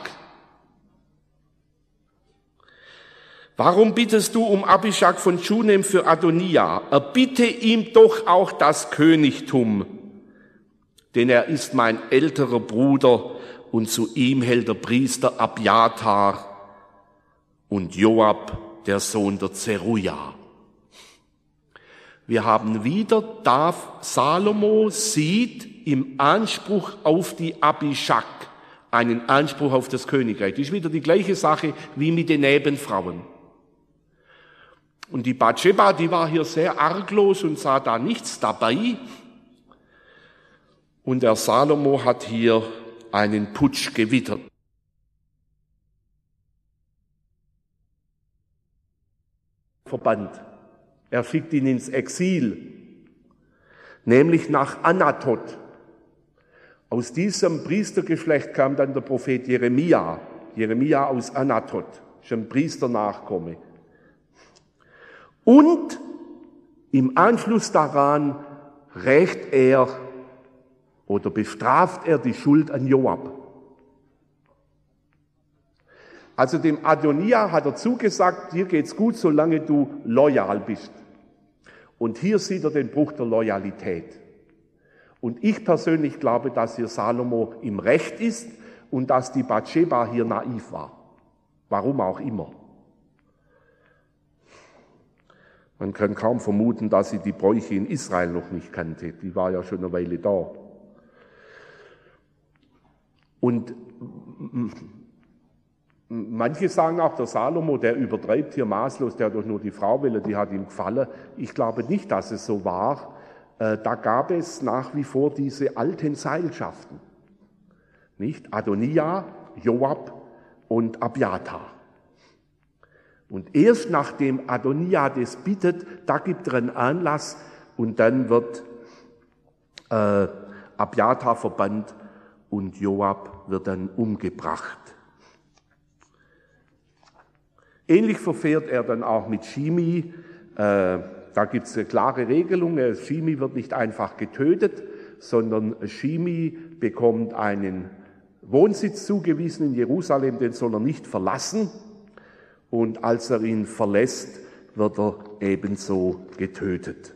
Warum bittest du um Abischag von Schunem für Adonia? Erbitte ihm doch auch das Königtum, denn er ist mein älterer Bruder und zu ihm hält der Priester Abjatar und Joab, der Sohn der Zeruja. Wir haben wieder, da Salomo sieht im Anspruch auf die Abischag einen Anspruch auf das Königreich. Das ist wieder die gleiche Sache wie mit den Nebenfrauen. Und die Bathseba, die war hier sehr arglos und sah da nichts dabei. Und der Salomo hat hier einen Putsch gewittert. Verbannt. Er schickt ihn ins Exil, nämlich nach Anatot. Aus diesem Priestergeschlecht kam dann der Prophet Jeremia. Jeremia aus Anatot, ist ein Priesternachkomme. Und im Anschluss daran rächt er oder bestraft er die Schuld an Joab. Also dem Adonia hat er zugesagt, dir geht's gut, solange du loyal bist. Und hier sieht er den Bruch der Loyalität. Und ich persönlich glaube, dass hier Salomo im Recht ist und dass die Bathseba hier naiv war. Warum auch immer. Man kann kaum vermuten, dass sie die Bräuche in Israel noch nicht kannte. Die war ja schon eine Weile da. Und manche sagen auch, der Salomo, der übertreibt hier maßlos, der hat doch nur die Frau will, die hat ihm gefallen. Ich glaube nicht, dass es so war. Da gab es nach wie vor diese alten Seilschaften. Nicht? Adonia, Joab und Abjatar. Und erst nachdem Adonia das bittet, da gibt er einen Anlass und dann wird äh, Abjatar verbannt und Joab wird dann umgebracht. Ähnlich verfährt er dann auch mit Shimi. Äh, da gibt es eine klare Regelung. Shimi wird nicht einfach getötet, sondern Shimi bekommt einen Wohnsitz zugewiesen in Jerusalem, den soll er nicht verlassen. Und als er ihn verlässt, wird er ebenso getötet.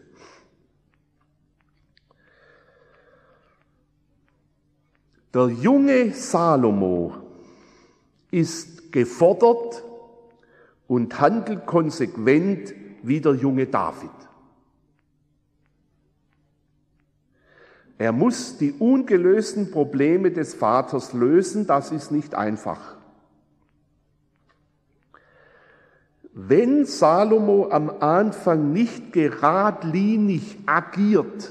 Der junge Salomo ist gefordert und handelt konsequent wie der junge David. Er muss die ungelösten Probleme des Vaters lösen, das ist nicht einfach. Wenn Salomo am Anfang nicht geradlinig agiert,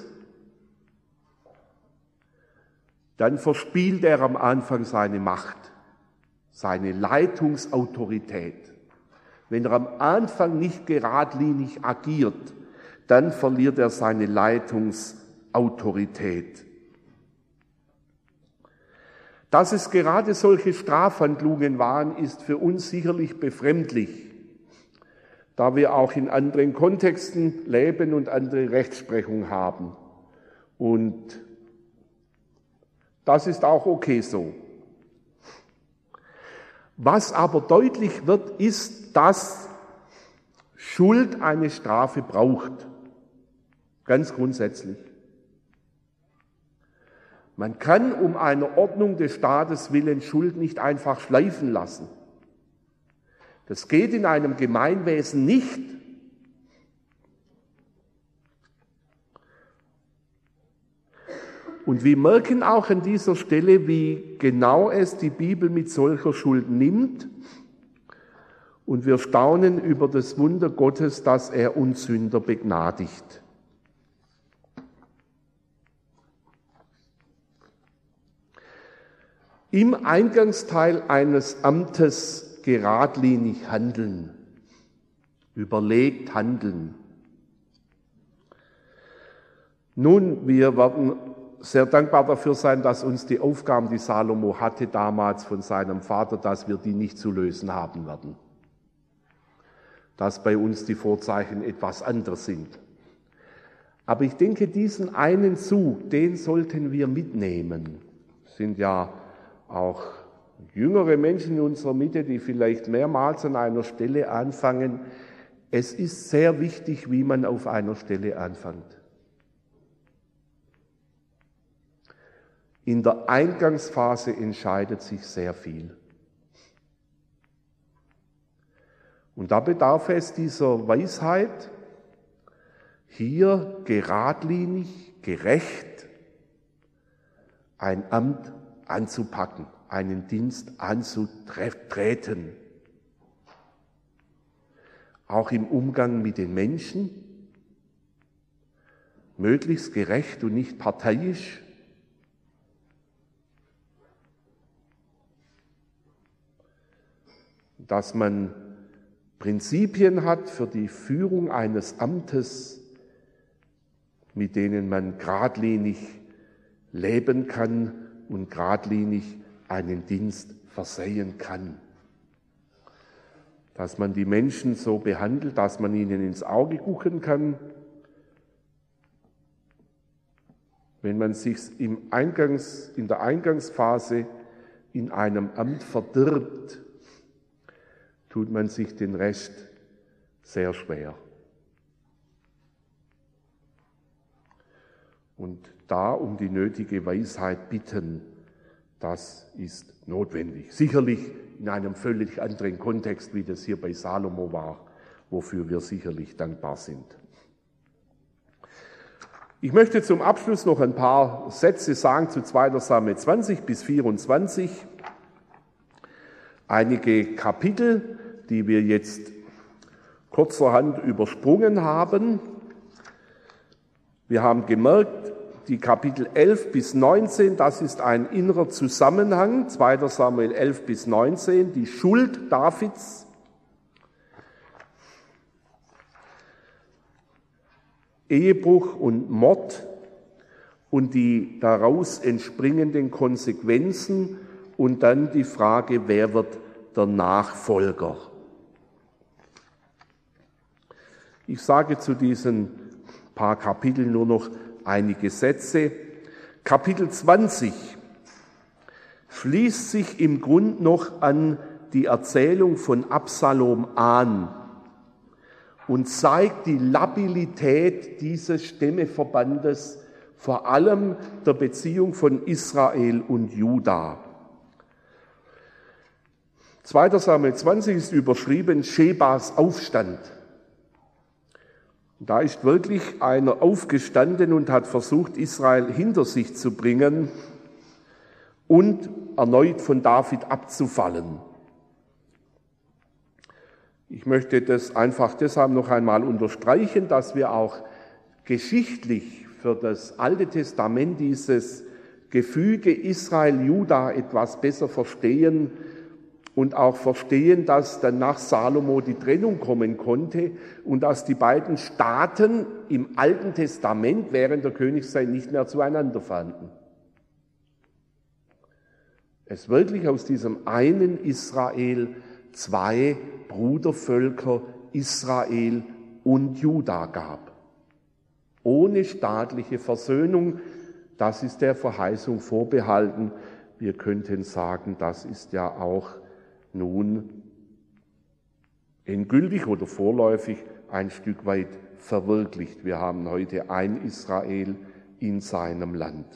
dann verspielt er am Anfang seine Macht, seine Leitungsautorität. Wenn er am Anfang nicht geradlinig agiert, dann verliert er seine Leitungsautorität. Dass es gerade solche Strafhandlungen waren, ist für uns sicherlich befremdlich, da wir auch in anderen Kontexten leben und andere Rechtsprechung haben. Und das ist auch okay so. Was aber deutlich wird, ist, dass Schuld eine Strafe braucht. Ganz grundsätzlich. Man kann um einer Ordnung des Staates willen Schuld nicht einfach schleifen lassen. Das geht in einem Gemeinwesen nicht. Und wir merken auch an dieser Stelle, wie genau es die Bibel mit solcher Schuld nimmt. Und wir staunen über das Wunder Gottes, dass er uns Sünder begnadigt. Im Eingangsteil eines Amtes geradlinig handeln, überlegt handeln. Nun, wir werden sehr dankbar dafür sein, dass uns die Aufgaben, die Salomo hatte damals von seinem Vater, dass wir die nicht zu lösen haben werden. Dass bei uns die Vorzeichen etwas anders sind. Aber ich denke, diesen einen Zug, den sollten wir mitnehmen. Es sind ja auch jüngere Menschen in unserer Mitte, die vielleicht mehrmals an einer Stelle anfangen. Es ist sehr wichtig, wie man auf einer Stelle anfängt. In der Eingangsphase entscheidet sich sehr viel. Und da bedarf es dieser Weisheit, hier geradlinig, gerecht ein Amt anzupacken, einen Dienst anzutreten. Auch im Umgang mit den Menschen, möglichst gerecht und nicht parteiisch. Dass man Prinzipien hat für die Führung eines Amtes, mit denen man geradlinig leben kann und geradlinig einen Dienst versehen kann. Dass man die Menschen so behandelt, dass man ihnen ins Auge gucken kann. Wenn man sich im Eingangs, in der Eingangsphase in einem Amt verdirbt, tut man sich den Rest sehr schwer. Und da um die nötige Weisheit bitten, das ist notwendig. Sicherlich in einem völlig anderen Kontext, wie das hier bei Salomo war, wofür wir sicherlich dankbar sind. Ich möchte zum Abschluss noch ein paar Sätze sagen zu zweiter Samuel zwanzig bis vierundzwanzig. Einige Kapitel, die wir jetzt kurzerhand übersprungen haben. Wir haben gemerkt, die Kapitel elf bis neunzehn, das ist ein innerer Zusammenhang, zweiter Samuel elf bis neunzehn, die Schuld Davids. Ehebruch und Mord und die daraus entspringenden Konsequenzen und dann die Frage, wer wird der Nachfolger? Ich sage zu diesen paar Kapiteln nur noch einige Sätze. Kapitel zwanzig schließt sich im Grund noch an die Erzählung von Absalom an und zeigt die Labilität dieses Stämmeverbandes, vor allem der Beziehung von Israel und Juda. zweiter Samuel zwanzig ist überschrieben Schebas Aufstand. Da ist wirklich einer aufgestanden und hat versucht, Israel hinter sich zu bringen und erneut von David abzufallen. Ich möchte das einfach deshalb noch einmal unterstreichen, dass wir auch geschichtlich für das Alte Testament dieses Gefüge Israel-Juda etwas besser verstehen und auch verstehen, dass dann nach Salomo die Trennung kommen konnte und dass die beiden Staaten im Alten Testament während der Königszeit nicht mehr zueinander fanden. Es wirklich aus diesem einen Israel zwei Brudervölker Israel und Juda gab. Ohne staatliche Versöhnung, das ist der Verheißung vorbehalten. Wir könnten sagen, das ist ja auch nun endgültig oder vorläufig ein Stück weit verwirklicht. Wir haben heute ein Israel in seinem Land.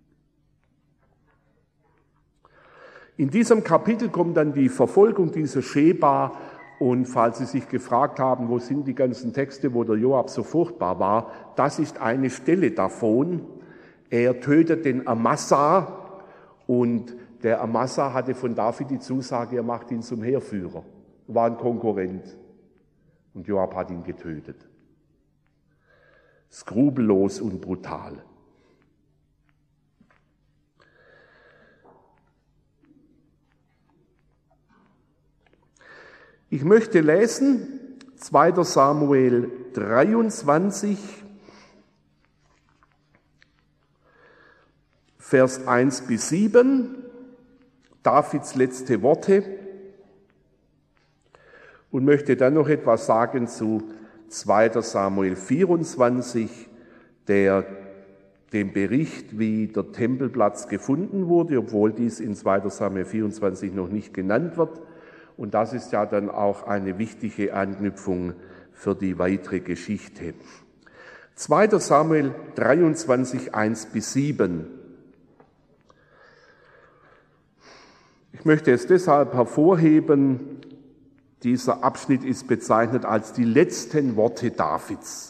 In diesem Kapitel kommt dann die Verfolgung dieser Scheba und falls Sie sich gefragt haben, wo sind die ganzen Texte, wo der Joab so furchtbar war, das ist eine Stelle davon. Er tötet den Amasa und der Amasa hatte von David die Zusage, er macht ihn zum Heerführer. War ein Konkurrent. Und Joab hat ihn getötet. Skrupellos und brutal. Ich möchte lesen, zweiter Samuel dreiundzwanzig, Vers eins bis sieben, Davids letzte Worte, und möchte dann noch etwas sagen zu zweiter Samuel vierundzwanzig, der dem Bericht, wie der Tempelplatz gefunden wurde, obwohl dies in zweiter Samuel vierundzwanzig noch nicht genannt wird. Und das ist ja dann auch eine wichtige Anknüpfung für die weitere Geschichte. zweiter Samuel dreiundzwanzig, eins bis sieben. Ich möchte es deshalb hervorheben, dieser Abschnitt ist bezeichnet als die letzten Worte Davids.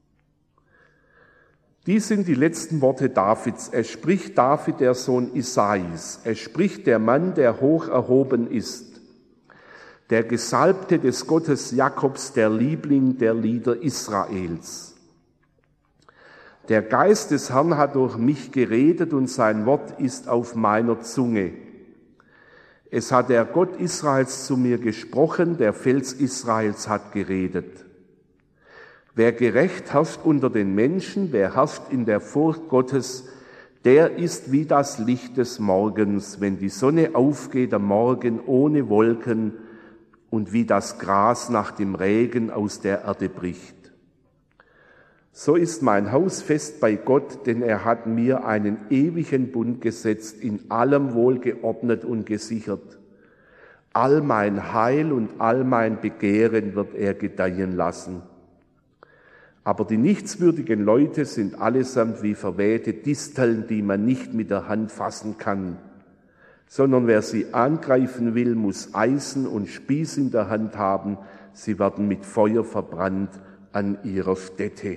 Dies sind die letzten Worte Davids. Es spricht David, der Sohn Isais. Es spricht der Mann, der hoch erhoben ist. Der Gesalbte des Gottes Jakobs, der Liebling der Lieder Israels. Der Geist des Herrn hat durch mich geredet und sein Wort ist auf meiner Zunge. Es hat der Gott Israels zu mir gesprochen, der Fels Israels hat geredet. Wer gerecht herrscht unter den Menschen, wer herrscht in der Furcht Gottes, der ist wie das Licht des Morgens, wenn die Sonne aufgeht am Morgen ohne Wolken und wie das Gras nach dem Regen aus der Erde bricht. So ist mein Haus fest bei Gott, denn er hat mir einen ewigen Bund gesetzt, in allem wohlgeordnet und gesichert. All mein Heil und all mein Begehren wird er gedeihen lassen. Aber die nichtswürdigen Leute sind allesamt wie verwehte Disteln, die man nicht mit der Hand fassen kann, sondern wer sie angreifen will, muss Eisen und Spieß in der Hand haben, sie werden mit Feuer verbrannt an ihrer Stätte.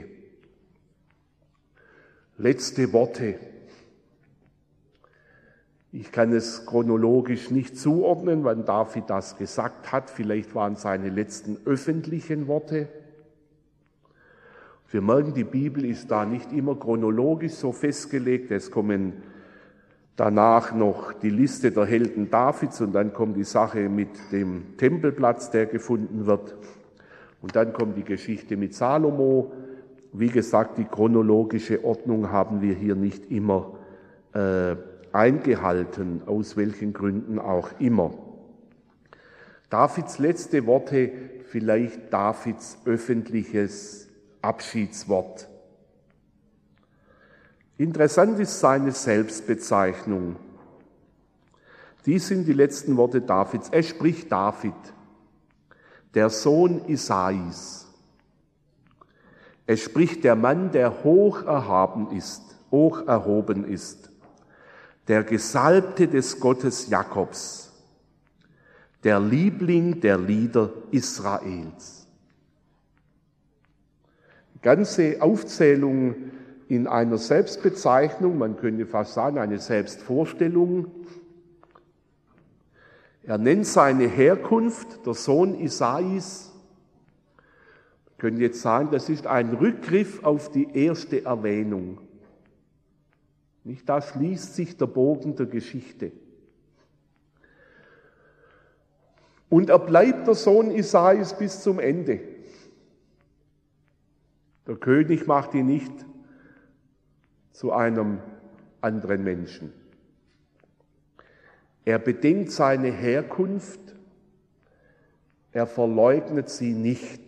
Letzte Worte. Ich kann es chronologisch nicht zuordnen, wann David das gesagt hat. Vielleicht waren es seine letzten öffentlichen Worte. Wir merken, die Bibel ist da nicht immer chronologisch so festgelegt. Es kommen danach noch die Liste der Helden Davids und dann kommt die Sache mit dem Tempelplatz, der gefunden wird. Und dann kommt die Geschichte mit Salomo. Wie gesagt, die chronologische Ordnung haben wir hier nicht immer äh, eingehalten, aus welchen Gründen auch immer. Davids letzte Worte, vielleicht Davids öffentliches Abschiedswort. Interessant ist seine Selbstbezeichnung. Dies sind die letzten Worte Davids. Es spricht David, der Sohn Isais. Es spricht der Mann, der hoch erhaben ist, hoch erhoben ist, der Gesalbte des Gottes Jakobs, der Liebling der Lieder Israels. Ganze Aufzählung in einer Selbstbezeichnung, man könnte fast sagen, eine Selbstvorstellung. Er nennt seine Herkunft, der Sohn Isais. Man könnte jetzt sagen, das ist ein Rückgriff auf die erste Erwähnung. Nicht, da schließt sich der Bogen der Geschichte. Und er bleibt der Sohn Isais bis zum Ende. Der König macht ihn nicht zu einem anderen Menschen. Er bedenkt seine Herkunft, er verleugnet sie nicht.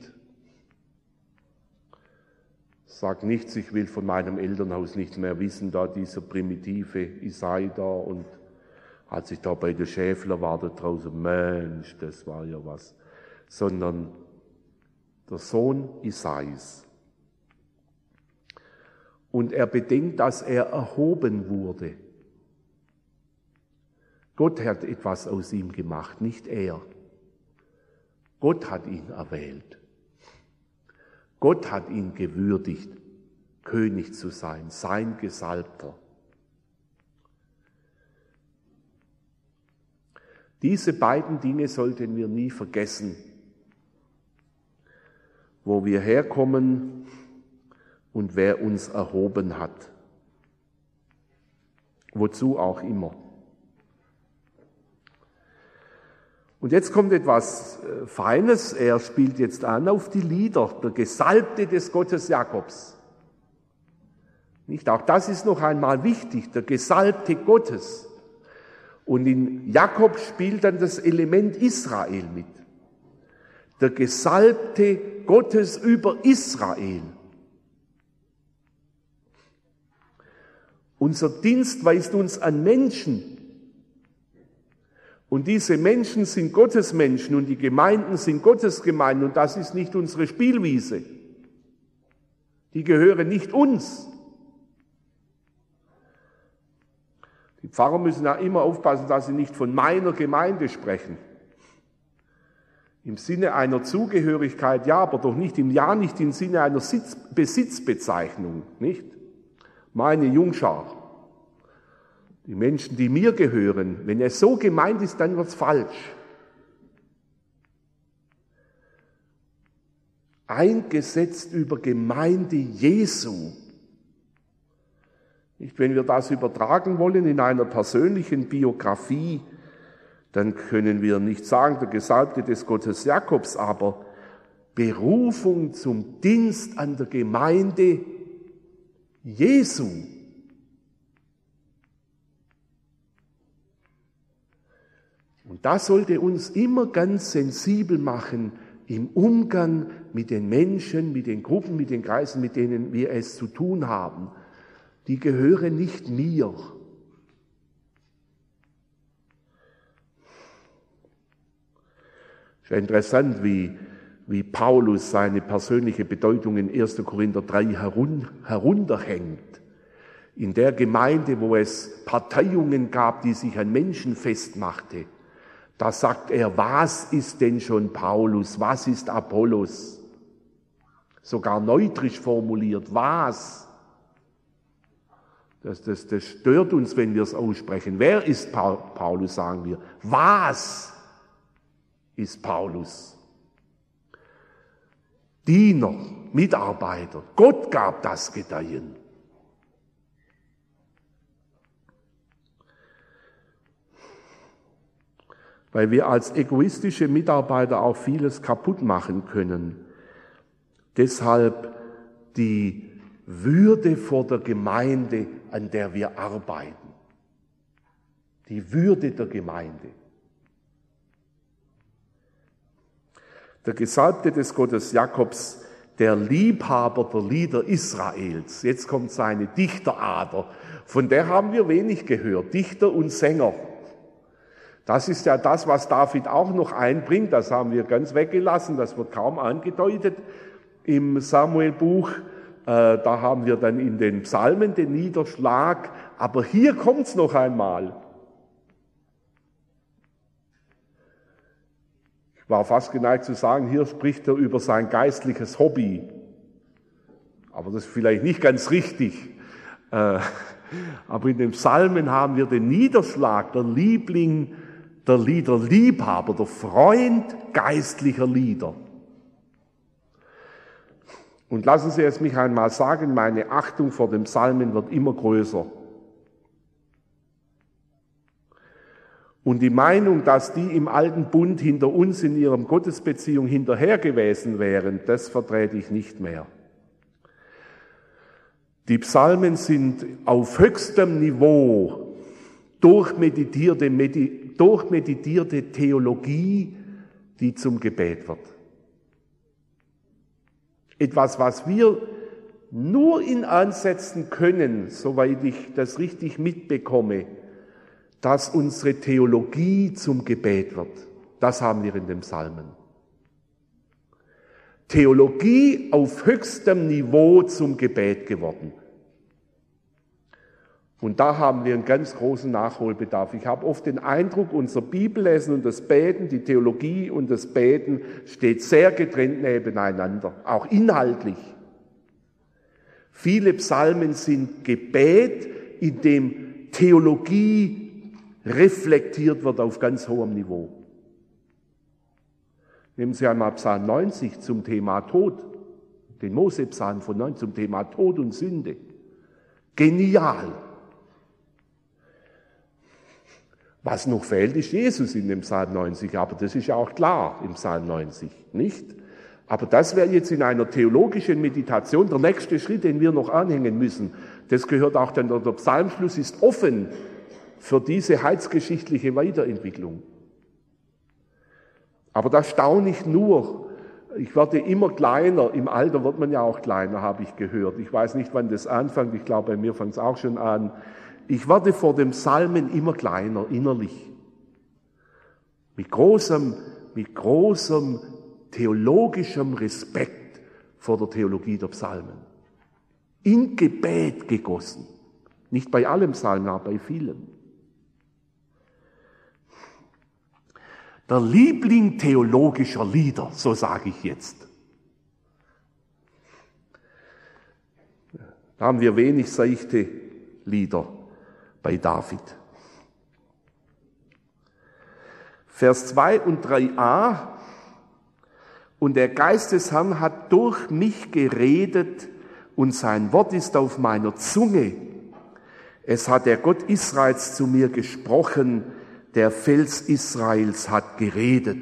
Sagt nichts, ich will von meinem Elternhaus nichts mehr wissen, da dieser primitive Isai da und als ich da bei der Schäfler war, da draußen, Mensch, das war ja was. Sondern der Sohn Isais. Und er bedenkt, dass er erhoben wurde. Gott hat etwas aus ihm gemacht, nicht er. Gott hat ihn erwählt. Gott hat ihn gewürdigt, König zu sein, sein Gesalbter. Diese beiden Dinge sollten wir nie vergessen. Wo wir herkommen und wer uns erhoben hat. Wozu auch immer. Und jetzt kommt etwas Feines. Er spielt jetzt an auf die Lieder, der Gesalbte des Gottes Jakobs. Nicht? Auch das ist noch einmal wichtig, der Gesalbte Gottes. Und in Jakob spielt dann das Element Israel mit. Der Gesalbte Gottes über Israel. Unser Dienst weist uns an Menschen. Und diese Menschen sind Gottes Menschen und die Gemeinden sind Gottes Gemeinden und das ist nicht unsere Spielwiese. Die gehören nicht uns. Die Pfarrer müssen ja immer aufpassen, dass sie nicht von meiner Gemeinde sprechen. Im Sinne einer Zugehörigkeit ja, aber doch nicht im Ja, nicht im Sinne einer Sitz- Besitzbezeichnung, nicht? Meine Jungschar. Die Menschen, die mir gehören, wenn es so gemeint ist, dann wird's falsch. Eingesetzt über Gemeinde Jesu. Nicht, wenn wir das übertragen wollen in einer persönlichen Biografie, dann können wir nicht sagen, der Gesalbte des Gottes Jakobs, aber Berufung zum Dienst an der Gemeinde Jesu. Und das sollte uns immer ganz sensibel machen im Umgang mit den Menschen, mit den Gruppen, mit den Kreisen, mit denen wir es zu tun haben. Die gehören nicht mir. Es ist interessant, wie, wie Paulus seine persönliche Bedeutung in erster Korinther drei herun, herunterhängt. In der Gemeinde, wo es Parteiungen gab, die sich an Menschen festmachte, da sagt er, was ist denn schon Paulus, was ist Apollos? Sogar neutrisch formuliert, was? Das, das, das stört uns, wenn wir es aussprechen. Wer ist Paulus, sagen wir. Was ist Paulus? Diener, Mitarbeiter. Gott gab das Gedeihen. Weil wir als egoistische Mitarbeiter auch vieles kaputt machen können. Deshalb die Würde vor der Gemeinde, an der wir arbeiten. Die Würde der Gemeinde. Der Gesalbte des Gottes Jakobs, der Liebhaber der Lieder Israels. Jetzt kommt seine Dichterader. Von der haben wir wenig gehört. Dichter und Sänger. Das ist ja das, was David auch noch einbringt. Das haben wir ganz weggelassen. Das wird kaum angedeutet im Samuelbuch. Äh, da haben wir dann in den Psalmen den Niederschlag. Aber hier kommt's noch einmal. Ich war fast geneigt zu sagen, hier spricht er über sein geistliches Hobby. Aber das ist vielleicht nicht ganz richtig. Äh, aber in den Psalmen haben wir den Niederschlag, der Liebling, der Liederliebhaber, der Freund geistlicher Lieder. Und lassen Sie es mich einmal sagen, meine Achtung vor den Psalmen wird immer größer. Und die Meinung, dass die im alten Bund hinter uns in ihrer Gottesbeziehung hinterher gewesen wären, das vertrete ich nicht mehr. Die Psalmen sind auf höchstem Niveau durchmeditierte, Medi- durchmeditierte Theologie, die zum Gebet wird. Etwas, was wir nur in Ansätzen können, soweit ich das richtig mitbekomme, dass unsere Theologie zum Gebet wird. Das haben wir in den Psalmen. Theologie auf höchstem Niveau zum Gebet geworden. Und da haben wir einen ganz großen Nachholbedarf. Ich habe oft den Eindruck, unser Bibellesen und das Beten, die Theologie und das Beten steht sehr getrennt nebeneinander, auch inhaltlich. Viele Psalmen sind Gebet, in dem Theologie reflektiert wird auf ganz hohem Niveau. Nehmen Sie einmal Psalm neunzig zum Thema Tod, den Mose-Psalm von neunzig zum Thema Tod und Sünde. Genial. Was noch fehlt, ist Jesus in dem Psalm neunzig, aber das ist ja auch klar im Psalm neunzig, nicht? Aber das wäre jetzt in einer theologischen Meditation der nächste Schritt, den wir noch anhängen müssen, Das gehört auch dann, der Psalmschluss ist offen für diese heilsgeschichtliche Weiterentwicklung. Aber da staune ich nur, ich werde immer kleiner, im Alter wird man ja auch kleiner, habe ich gehört. Ich weiß nicht, wann das anfängt, ich glaube, bei mir fängt es auch schon an. Ich werde vor dem Psalmen immer kleiner, innerlich. Mit großem, mit großem theologischem Respekt vor der Theologie der Psalmen. In Gebet gegossen. Nicht bei allem Psalmen, aber bei vielen. Der Liebling theologischer Lieder, so sage ich jetzt. Da haben wir wenig seichte Lieder bei David. Vers zwei und drei a. Und der Geist des Herrn hat durch mich geredet und sein Wort ist auf meiner Zunge. Es hat der Gott Israels zu mir gesprochen, der Fels Israels hat geredet.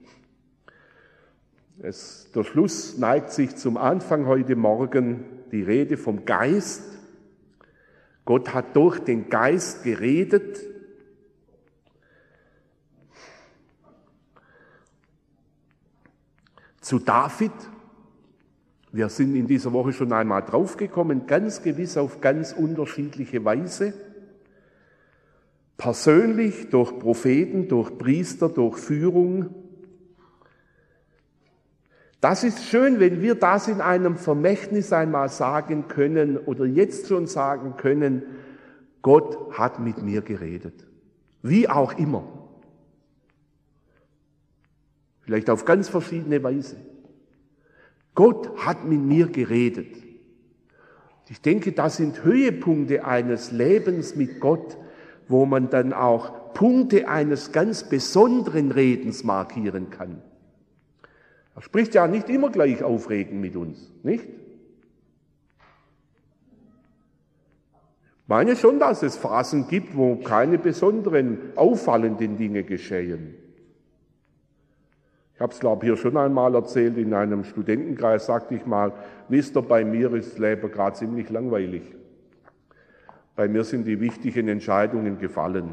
Es, der Schluss neigt sich zum Anfang heute Morgen, die Rede vom Geist. Gott hat durch den Geist geredet. Zu David. Wir sind in dieser Woche schon einmal draufgekommen, ganz gewiss auf ganz unterschiedliche Weise. Persönlich, durch Propheten, durch Priester, durch Führung. Das ist schön, wenn wir das in einem Vermächtnis einmal sagen können oder jetzt schon sagen können, Gott hat mit mir geredet. Wie auch immer. Vielleicht auf ganz verschiedene Weise. Gott hat mit mir geredet. Ich denke, das sind Höhepunkte eines Lebens mit Gott, wo man dann auch Punkte eines ganz besonderen Redens markieren kann. Er spricht ja nicht immer gleich aufregend mit uns, nicht? Ich meine schon, dass es Phasen gibt, wo keine besonderen, auffallenden Dinge geschehen. Ich habe es, glaube ich, hier schon einmal erzählt, in einem Studentenkreis sagte ich mal, wisst ihr, bei mir ist das Leben gerade ziemlich langweilig. Bei mir sind die wichtigen Entscheidungen gefallen.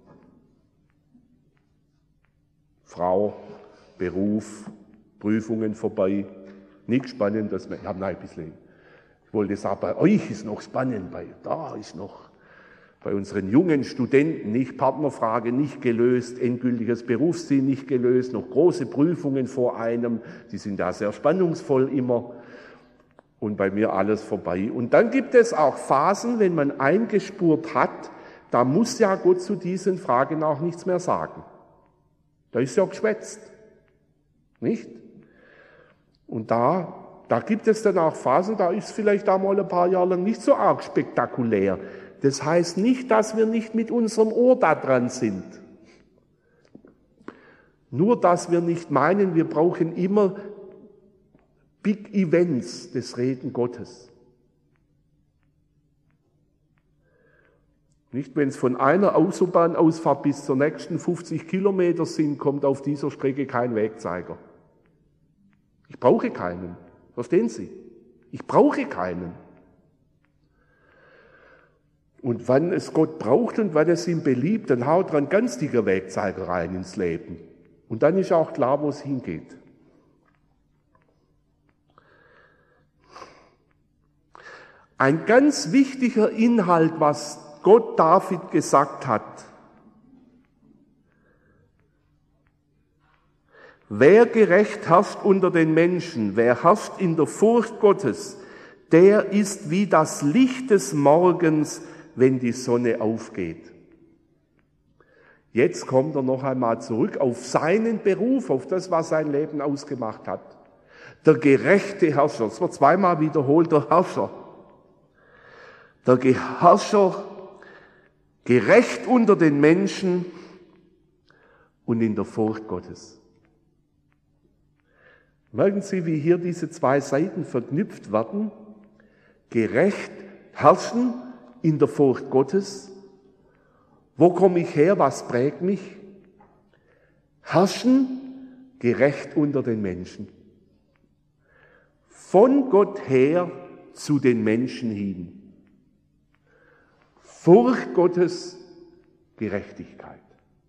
Frau, Beruf, Prüfungen vorbei, nichts Spannendes mehr. Ja, nein, ein bisschen. Ich wollte sagen, bei euch ist noch spannend, bei, da ist noch, bei unseren jungen Studenten nicht, Partnerfrage nicht gelöst, endgültiges Berufsziel nicht gelöst, noch große Prüfungen vor einem, die sind da sehr spannungsvoll immer und bei mir alles vorbei. Und dann gibt es auch Phasen, wenn man eingespurt hat, da muss ja Gott zu diesen Fragen auch nichts mehr sagen. Da ist ja geschwätzt, nicht? Und da, da gibt es dann auch Phasen, da ist vielleicht auch mal ein paar Jahre lang nicht so arg spektakulär. Das heißt nicht, dass wir nicht mit unserem Ohr da dran sind. Nur, dass wir nicht meinen, wir brauchen immer Big Events des Reden Gottes. Nicht, wenn es von einer Autobahnausfahrt bis zur nächsten fünfzig Kilometer sind, kommt auf dieser Strecke kein Wegzeiger. Ich brauche keinen. Verstehen Sie? Ich brauche keinen. Und wann es Gott braucht und wann es ihm beliebt, dann haut er einen ganz dicker Wegzeiger rein ins Leben. Und dann ist auch klar, wo es hingeht. Ein ganz wichtiger Inhalt, was Gott David gesagt hat. Wer gerecht herrscht unter den Menschen, wer herrscht in der Furcht Gottes, der ist wie das Licht des Morgens, wenn die Sonne aufgeht. Jetzt kommt er noch einmal zurück auf seinen Beruf, auf das, was sein Leben ausgemacht hat. Der gerechte Herrscher, es wird zweimal wiederholt, der Herrscher. Der Herrscher, gerecht unter den Menschen und in der Furcht Gottes. Merken Sie, wie hier diese zwei Seiten verknüpft werden? Gerecht herrschen in der Furcht Gottes. Wo komme ich her? Was prägt mich? Herrschen gerecht unter den Menschen. Von Gott her zu den Menschen hin. Furcht Gottes, Gerechtigkeit.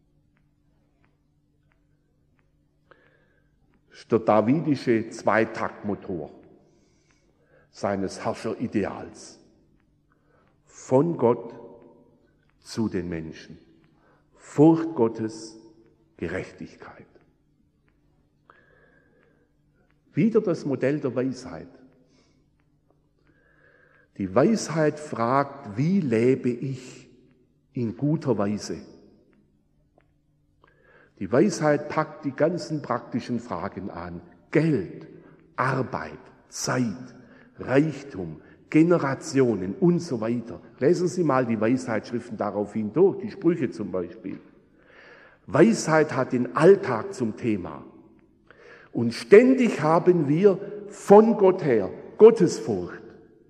Das ist der davidische Zweitaktmotor seines Herrscherideals. Von Gott zu den Menschen. Furcht Gottes, Gerechtigkeit. Wieder das Modell der Weisheit. Die Weisheit fragt, wie lebe ich in guter Weise? Die Weisheit packt die ganzen praktischen Fragen an. Geld, Arbeit, Zeit, Reichtum, Generationen und so weiter. Lesen Sie mal die Weisheitsschriften daraufhin durch, die Sprüche zum Beispiel. Weisheit hat den Alltag zum Thema. Und ständig haben wir von Gott her Gottesfurcht.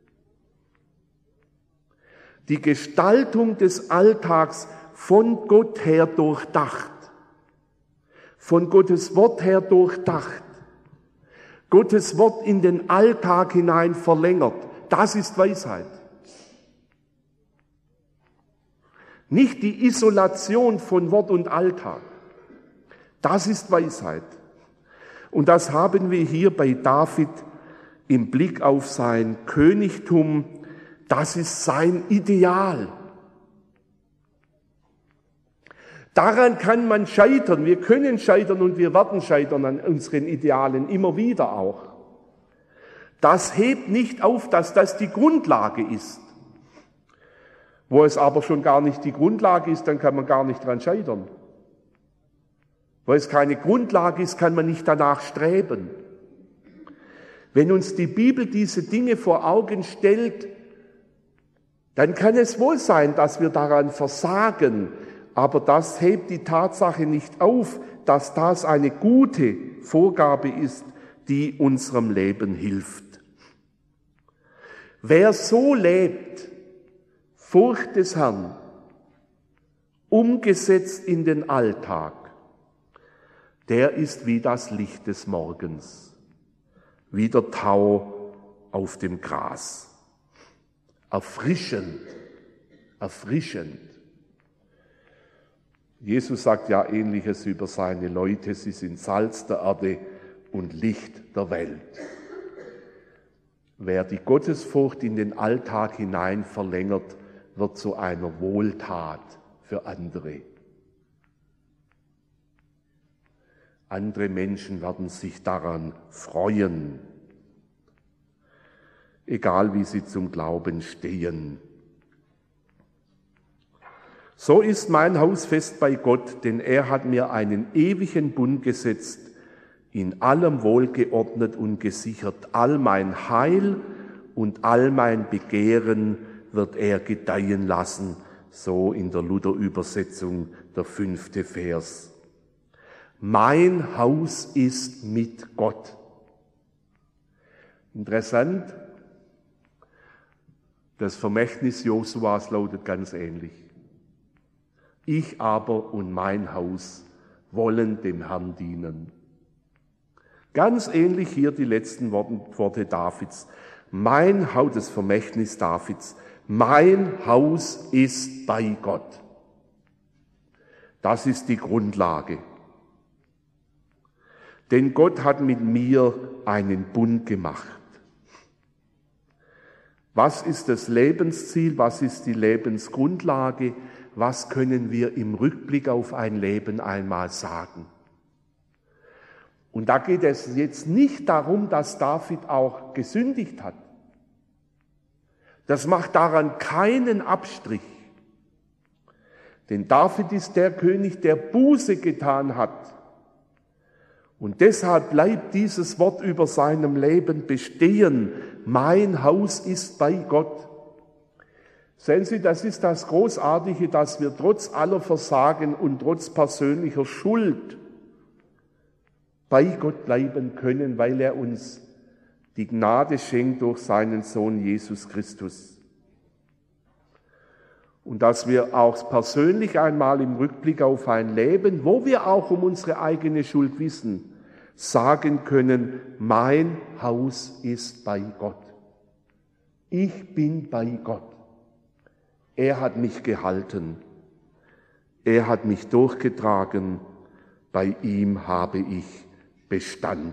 Die Gestaltung des Alltags von Gott her durchdacht. Von Gottes Wort her durchdacht. Gottes Wort in den Alltag hinein verlängert. Das ist Weisheit. Nicht die Isolation von Wort und Alltag. Das ist Weisheit. Und das haben wir hier bei David im Blick auf sein Königtum. Das ist sein Ideal. Daran kann man scheitern. Wir können scheitern und wir werden scheitern an unseren Idealen, immer wieder auch. Das hebt nicht auf, dass das die Grundlage ist. Wo es aber schon gar nicht die Grundlage ist, dann kann man gar nicht dran scheitern. Wo es keine Grundlage ist, kann man nicht danach streben. Wenn uns die Bibel diese Dinge vor Augen stellt, dann kann es wohl sein, dass wir daran versagen, aber das hebt die Tatsache nicht auf, dass das eine gute Vorgabe ist, die unserem Leben hilft. Wer so lebt, Furcht des Herrn, umgesetzt in den Alltag, der ist wie das Licht des Morgens, wie der Tau auf dem Gras. Erfrischend, erfrischend. Jesus sagt ja Ähnliches über seine Leute, sie sind Salz der Erde und Licht der Welt. Wer die Gottesfurcht in den Alltag hinein verlängert, wird zu einer Wohltat für andere. Andere Menschen werden sich daran freuen, egal wie sie zum Glauben stehen. So ist mein Haus fest bei Gott, denn er hat mir einen ewigen Bund gesetzt, in allem wohlgeordnet und gesichert. All mein Heil und all mein Begehren wird er gedeihen lassen, so in der Luther-Übersetzung der fünfte Vers. Mein Haus ist mit Gott. Interessant, das Vermächtnis Josuas lautet ganz ähnlich. Ich aber und mein Haus wollen dem Herrn dienen. Ganz ähnlich hier die letzten Worte Davids. Mein Haus, das Vermächtnis Davids, mein Haus ist bei Gott. Das ist die Grundlage. Denn Gott hat mit mir einen Bund gemacht. Was ist das Lebensziel? Was ist die Lebensgrundlage? Was können wir im Rückblick auf ein Leben einmal sagen? Und da geht es jetzt nicht darum, dass David auch gesündigt hat. Das macht daran keinen Abstrich. Denn David ist der König, der Buße getan hat. Und deshalb bleibt dieses Wort über seinem Leben bestehen. Mein Haus ist bei Gott. Sehen Sie, das ist das Großartige, dass wir trotz aller Versagen und trotz persönlicher Schuld bei Gott bleiben können, weil er uns die Gnade schenkt durch seinen Sohn Jesus Christus. Und dass wir auch persönlich einmal im Rückblick auf ein Leben, wo wir auch um unsere eigene Schuld wissen, sagen können, mein Haus ist bei Gott. Ich bin bei Gott. Er hat mich gehalten. Er hat mich durchgetragen. Bei ihm habe ich Bestand.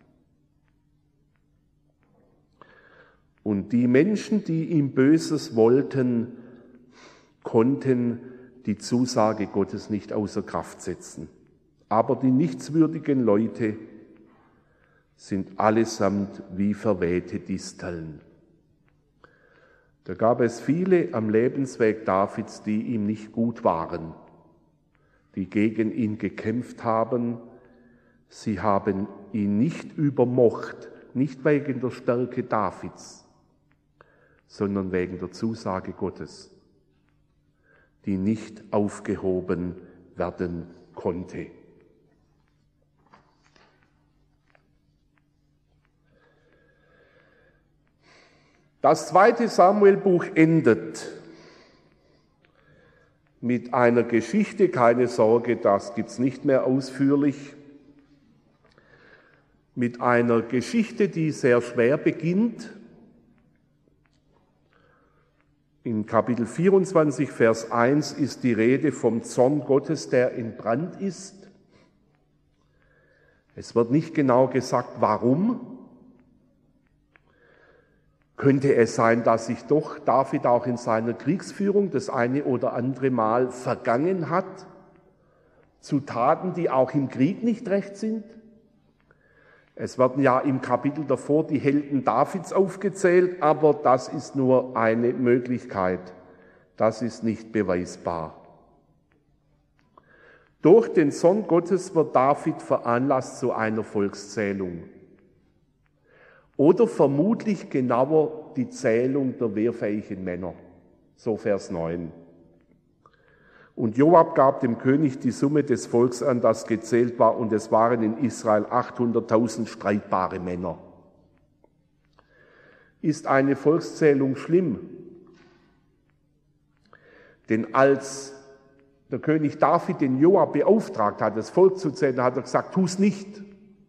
Und die Menschen, die ihm Böses wollten, konnten die Zusage Gottes nicht außer Kraft setzen. Aber die nichtswürdigen Leute sind allesamt wie verwehte Disteln. Da gab es viele am Lebensweg Davids, die ihm nicht gut waren, die gegen ihn gekämpft haben. Sie haben ihn nicht übermocht, nicht wegen der Stärke Davids, sondern wegen der Zusage Gottes, die nicht aufgehoben werden konnte. Das zweite Samuel-Buch endet mit einer Geschichte, keine Sorge, das gibt's nicht mehr ausführlich, mit einer Geschichte, die sehr schwer beginnt. In Kapitel vierundzwanzig, Vers eins ist die Rede vom Zorn Gottes, der entbrannt ist. Es wird nicht genau gesagt, warum. Könnte es sein, dass sich doch David auch in seiner Kriegsführung das eine oder andere Mal vergangen hat, zu Taten, die auch im Krieg nicht recht sind? Es werden ja im Kapitel davor die Helden Davids aufgezählt, aber das ist nur eine Möglichkeit. Das ist nicht beweisbar. Durch den Zorn Gottes wird David veranlasst zu einer Volkszählung. Oder vermutlich genauer die Zählung der wehrfähigen Männer. So Vers neun. Und Joab gab dem König die Summe des Volks an, das gezählt war, und es waren in Israel achthunderttausend streitbare Männer. Ist eine Volkszählung schlimm? Denn als der König David den Joab beauftragt hat, das Volk zu zählen, hat er gesagt, tu's nicht.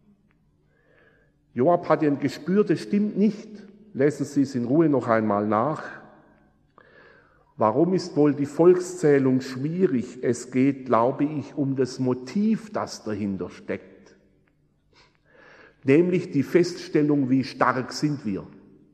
Joab hatte ein Gespür, das stimmt nicht. Lesen Sie es in Ruhe noch einmal nach. Warum ist wohl die Volkszählung schwierig? Es geht, glaube ich, um das Motiv, das dahinter steckt. Nämlich die Feststellung, wie stark sind wir.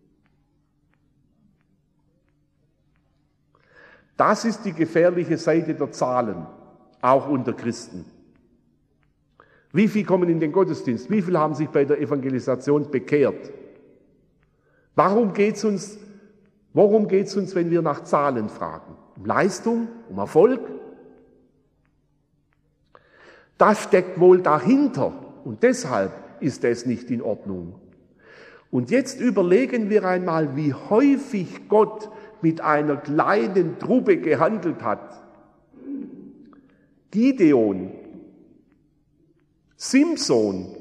Das ist die gefährliche Seite der Zahlen, auch unter Christen. Wie viele kommen in den Gottesdienst? Wie viele haben sich bei der Evangelisation bekehrt? Warum geht's uns, worum geht's uns, wenn wir nach Zahlen fragen? Um Leistung? Um Erfolg? Das steckt wohl dahinter und deshalb ist es nicht in Ordnung. Und jetzt überlegen wir einmal, wie häufig Gott mit einer kleinen Truppe gehandelt hat. Gideon, Simson,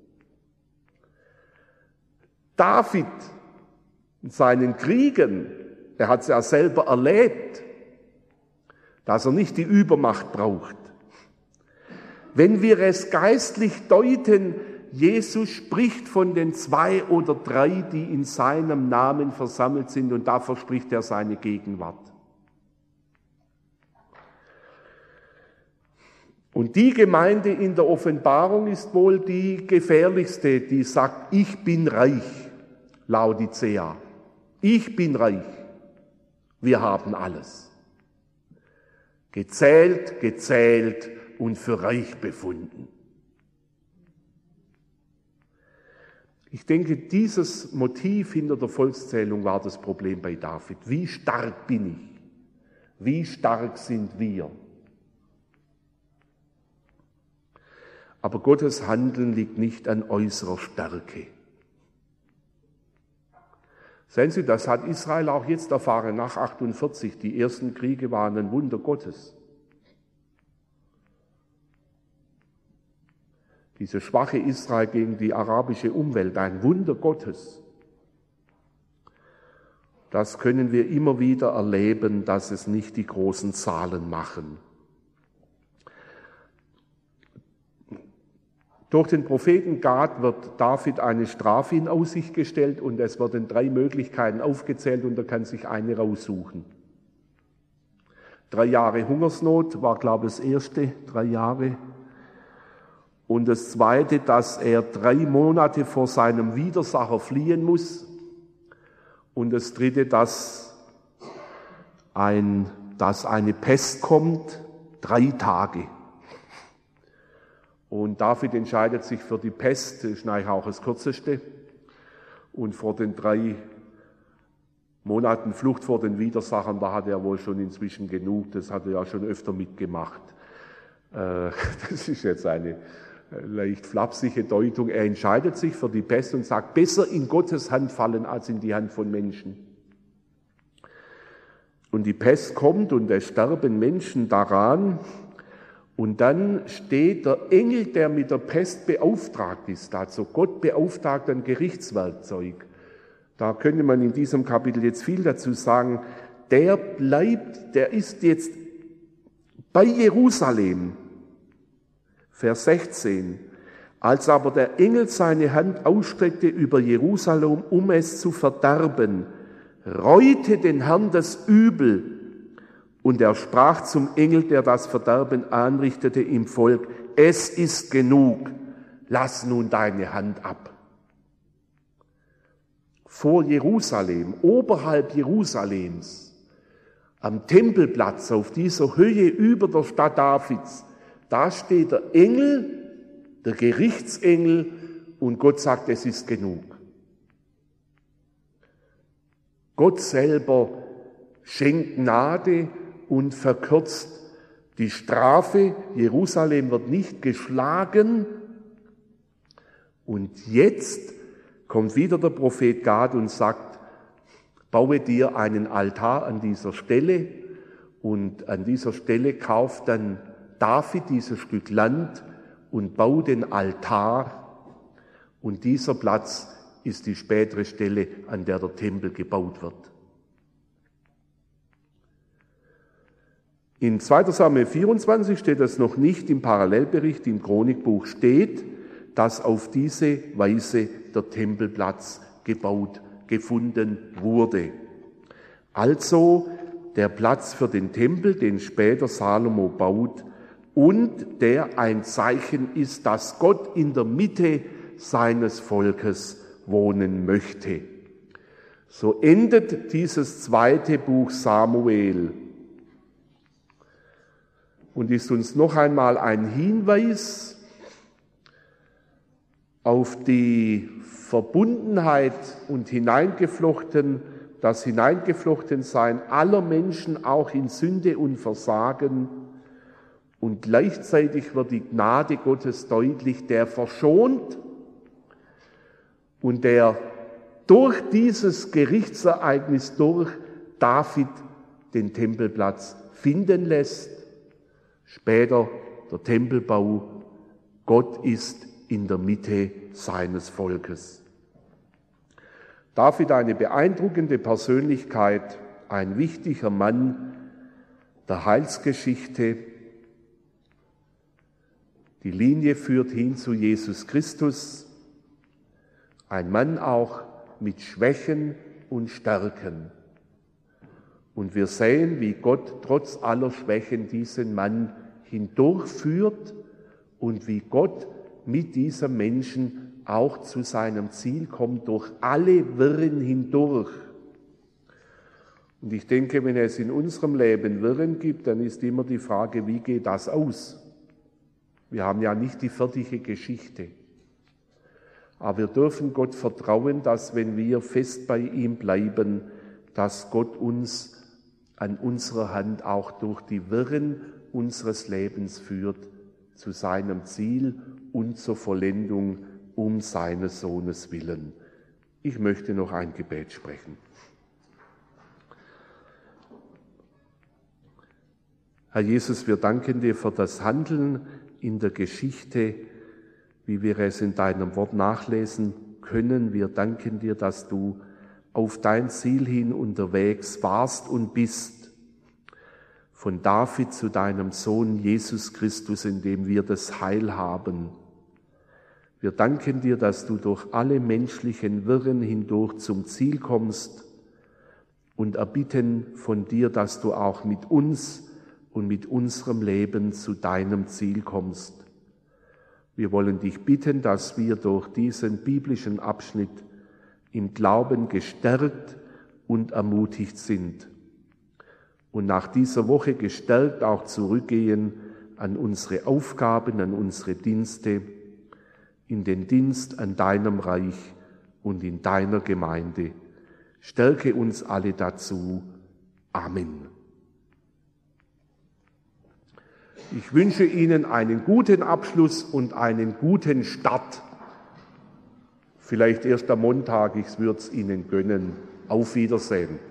David in seinen Kriegen, er hat es ja selber erlebt, dass er nicht die Übermacht braucht. Wenn wir es geistlich deuten, Jesus spricht von den zwei oder drei, die in seinem Namen versammelt sind, und da verspricht er seine Gegenwart. Und die Gemeinde in der Offenbarung ist wohl die gefährlichste, die sagt, ich bin reich, Laodicea. Ich bin reich. Wir haben alles. Gezählt, gezählt und für reich befunden. Ich denke, dieses Motiv hinter der Volkszählung war das Problem bei David. Wie stark bin ich? Wie stark sind wir? Aber Gottes Handeln liegt nicht an äußerer Stärke. Sehen Sie, das hat Israel auch jetzt erfahren, nach achtundvierzig. Die ersten Kriege waren ein Wunder Gottes. Diese schwache Israel gegen die arabische Umwelt, ein Wunder Gottes. Das können wir immer wieder erleben, dass es nicht die großen Zahlen machen. Durch den Propheten Gad wird David eine Strafe in Aussicht gestellt und es werden drei Möglichkeiten aufgezählt und er kann sich eine raussuchen. Drei Jahre Hungersnot war, glaube ich, das erste, drei Jahre. Und das zweite, dass er drei Monate vor seinem Widersacher fliehen muss. Und das dritte, dass, ein, dass eine Pest kommt, drei Tage. Und David entscheidet sich für die Pest, das ist eigentlich auch das Kürzeste. Und vor den drei Monaten Flucht vor den Widersachern, da hat er wohl schon inzwischen genug, das hat er ja schon öfter mitgemacht. Das ist jetzt eine leicht flapsige Deutung. Er entscheidet sich für die Pest und sagt, besser in Gottes Hand fallen als in die Hand von Menschen. Und die Pest kommt und es sterben Menschen daran. Und dann steht der Engel, der mit der Pest beauftragt ist, also Gott beauftragt ein Gerichtswerkzeug. Da könnte man in diesem Kapitel jetzt viel dazu sagen. Der bleibt, der ist jetzt bei Jerusalem. Vers sechzehn. Als aber der Engel seine Hand ausstreckte über Jerusalem, um es zu verderben, reute den Herrn das Übel. Und er sprach zum Engel, der das Verderben anrichtete im Volk, es ist genug, lass nun deine Hand ab. Vor Jerusalem, oberhalb Jerusalems, am Tempelplatz, auf dieser Höhe über der Stadt Davids, da steht der Engel, der Gerichtsengel, und Gott sagt, es ist genug. Gott selber schenkt Gnade und verkürzt die Strafe. Jerusalem wird nicht geschlagen. Und jetzt kommt wieder der Prophet Gad und sagt, baue dir einen Altar an dieser Stelle. Und an dieser Stelle kauft dann David dieses Stück Land und baut den Altar. Und dieser Platz ist die spätere Stelle, an der der Tempel gebaut wird. In zweiter Samuel vierundzwanzig steht das noch nicht, im Parallelbericht, im Chronikbuch steht, dass auf diese Weise der Tempelplatz gebaut, gefunden wurde. Also der Platz für den Tempel, den später Salomo baut und der ein Zeichen ist, dass Gott in der Mitte seines Volkes wohnen möchte. So endet dieses zweite Buch Samuel. Und ist uns noch einmal ein Hinweis auf die Verbundenheit und hineingeflochten, das Hineingeflochtensein aller Menschen auch in Sünde und Versagen. Und gleichzeitig wird die Gnade Gottes deutlich, der verschont und der durch dieses Gerichtsereignis durch David den Tempelplatz finden lässt. Später der Tempelbau. Gott ist in der Mitte seines Volkes. David, eine beeindruckende Persönlichkeit, ein wichtiger Mann der Heilsgeschichte. Die Linie führt hin zu Jesus Christus. Ein Mann auch mit Schwächen und Stärken. Und wir sehen, wie Gott trotz aller Schwächen diesen Mann hindurchführt und wie Gott mit diesem Menschen auch zu seinem Ziel kommt, durch alle Wirren hindurch. Und ich denke, wenn es in unserem Leben Wirren gibt, dann ist immer die Frage, wie geht das aus? Wir haben ja nicht die fertige Geschichte. Aber wir dürfen Gott vertrauen, dass wenn wir fest bei ihm bleiben, dass Gott uns an unserer Hand auch durch die Wirren unseres Lebens führt, zu seinem Ziel und zur Vollendung um seines Sohnes willen. Ich möchte noch ein Gebet sprechen. Herr Jesus, wir danken dir für das Handeln in der Geschichte, wie wir es in deinem Wort nachlesen können. Wir danken dir, dass du auf dein Ziel hin unterwegs warst und bist, von David zu deinem Sohn Jesus Christus, in dem wir das Heil haben. Wir danken dir, dass du durch alle menschlichen Wirren hindurch zum Ziel kommst und erbitten von dir, dass du auch mit uns und mit unserem Leben zu deinem Ziel kommst. Wir wollen dich bitten, dass wir durch diesen biblischen Abschnitt im Glauben gestärkt und ermutigt sind und nach dieser Woche gestärkt auch zurückgehen an unsere Aufgaben, an unsere Dienste, in den Dienst an deinem Reich und in deiner Gemeinde. Stärke uns alle dazu. Amen. Ich wünsche Ihnen einen guten Abschluss und einen guten Start. Vielleicht erst am Montag, ich würde es Ihnen gönnen. Auf Wiedersehen.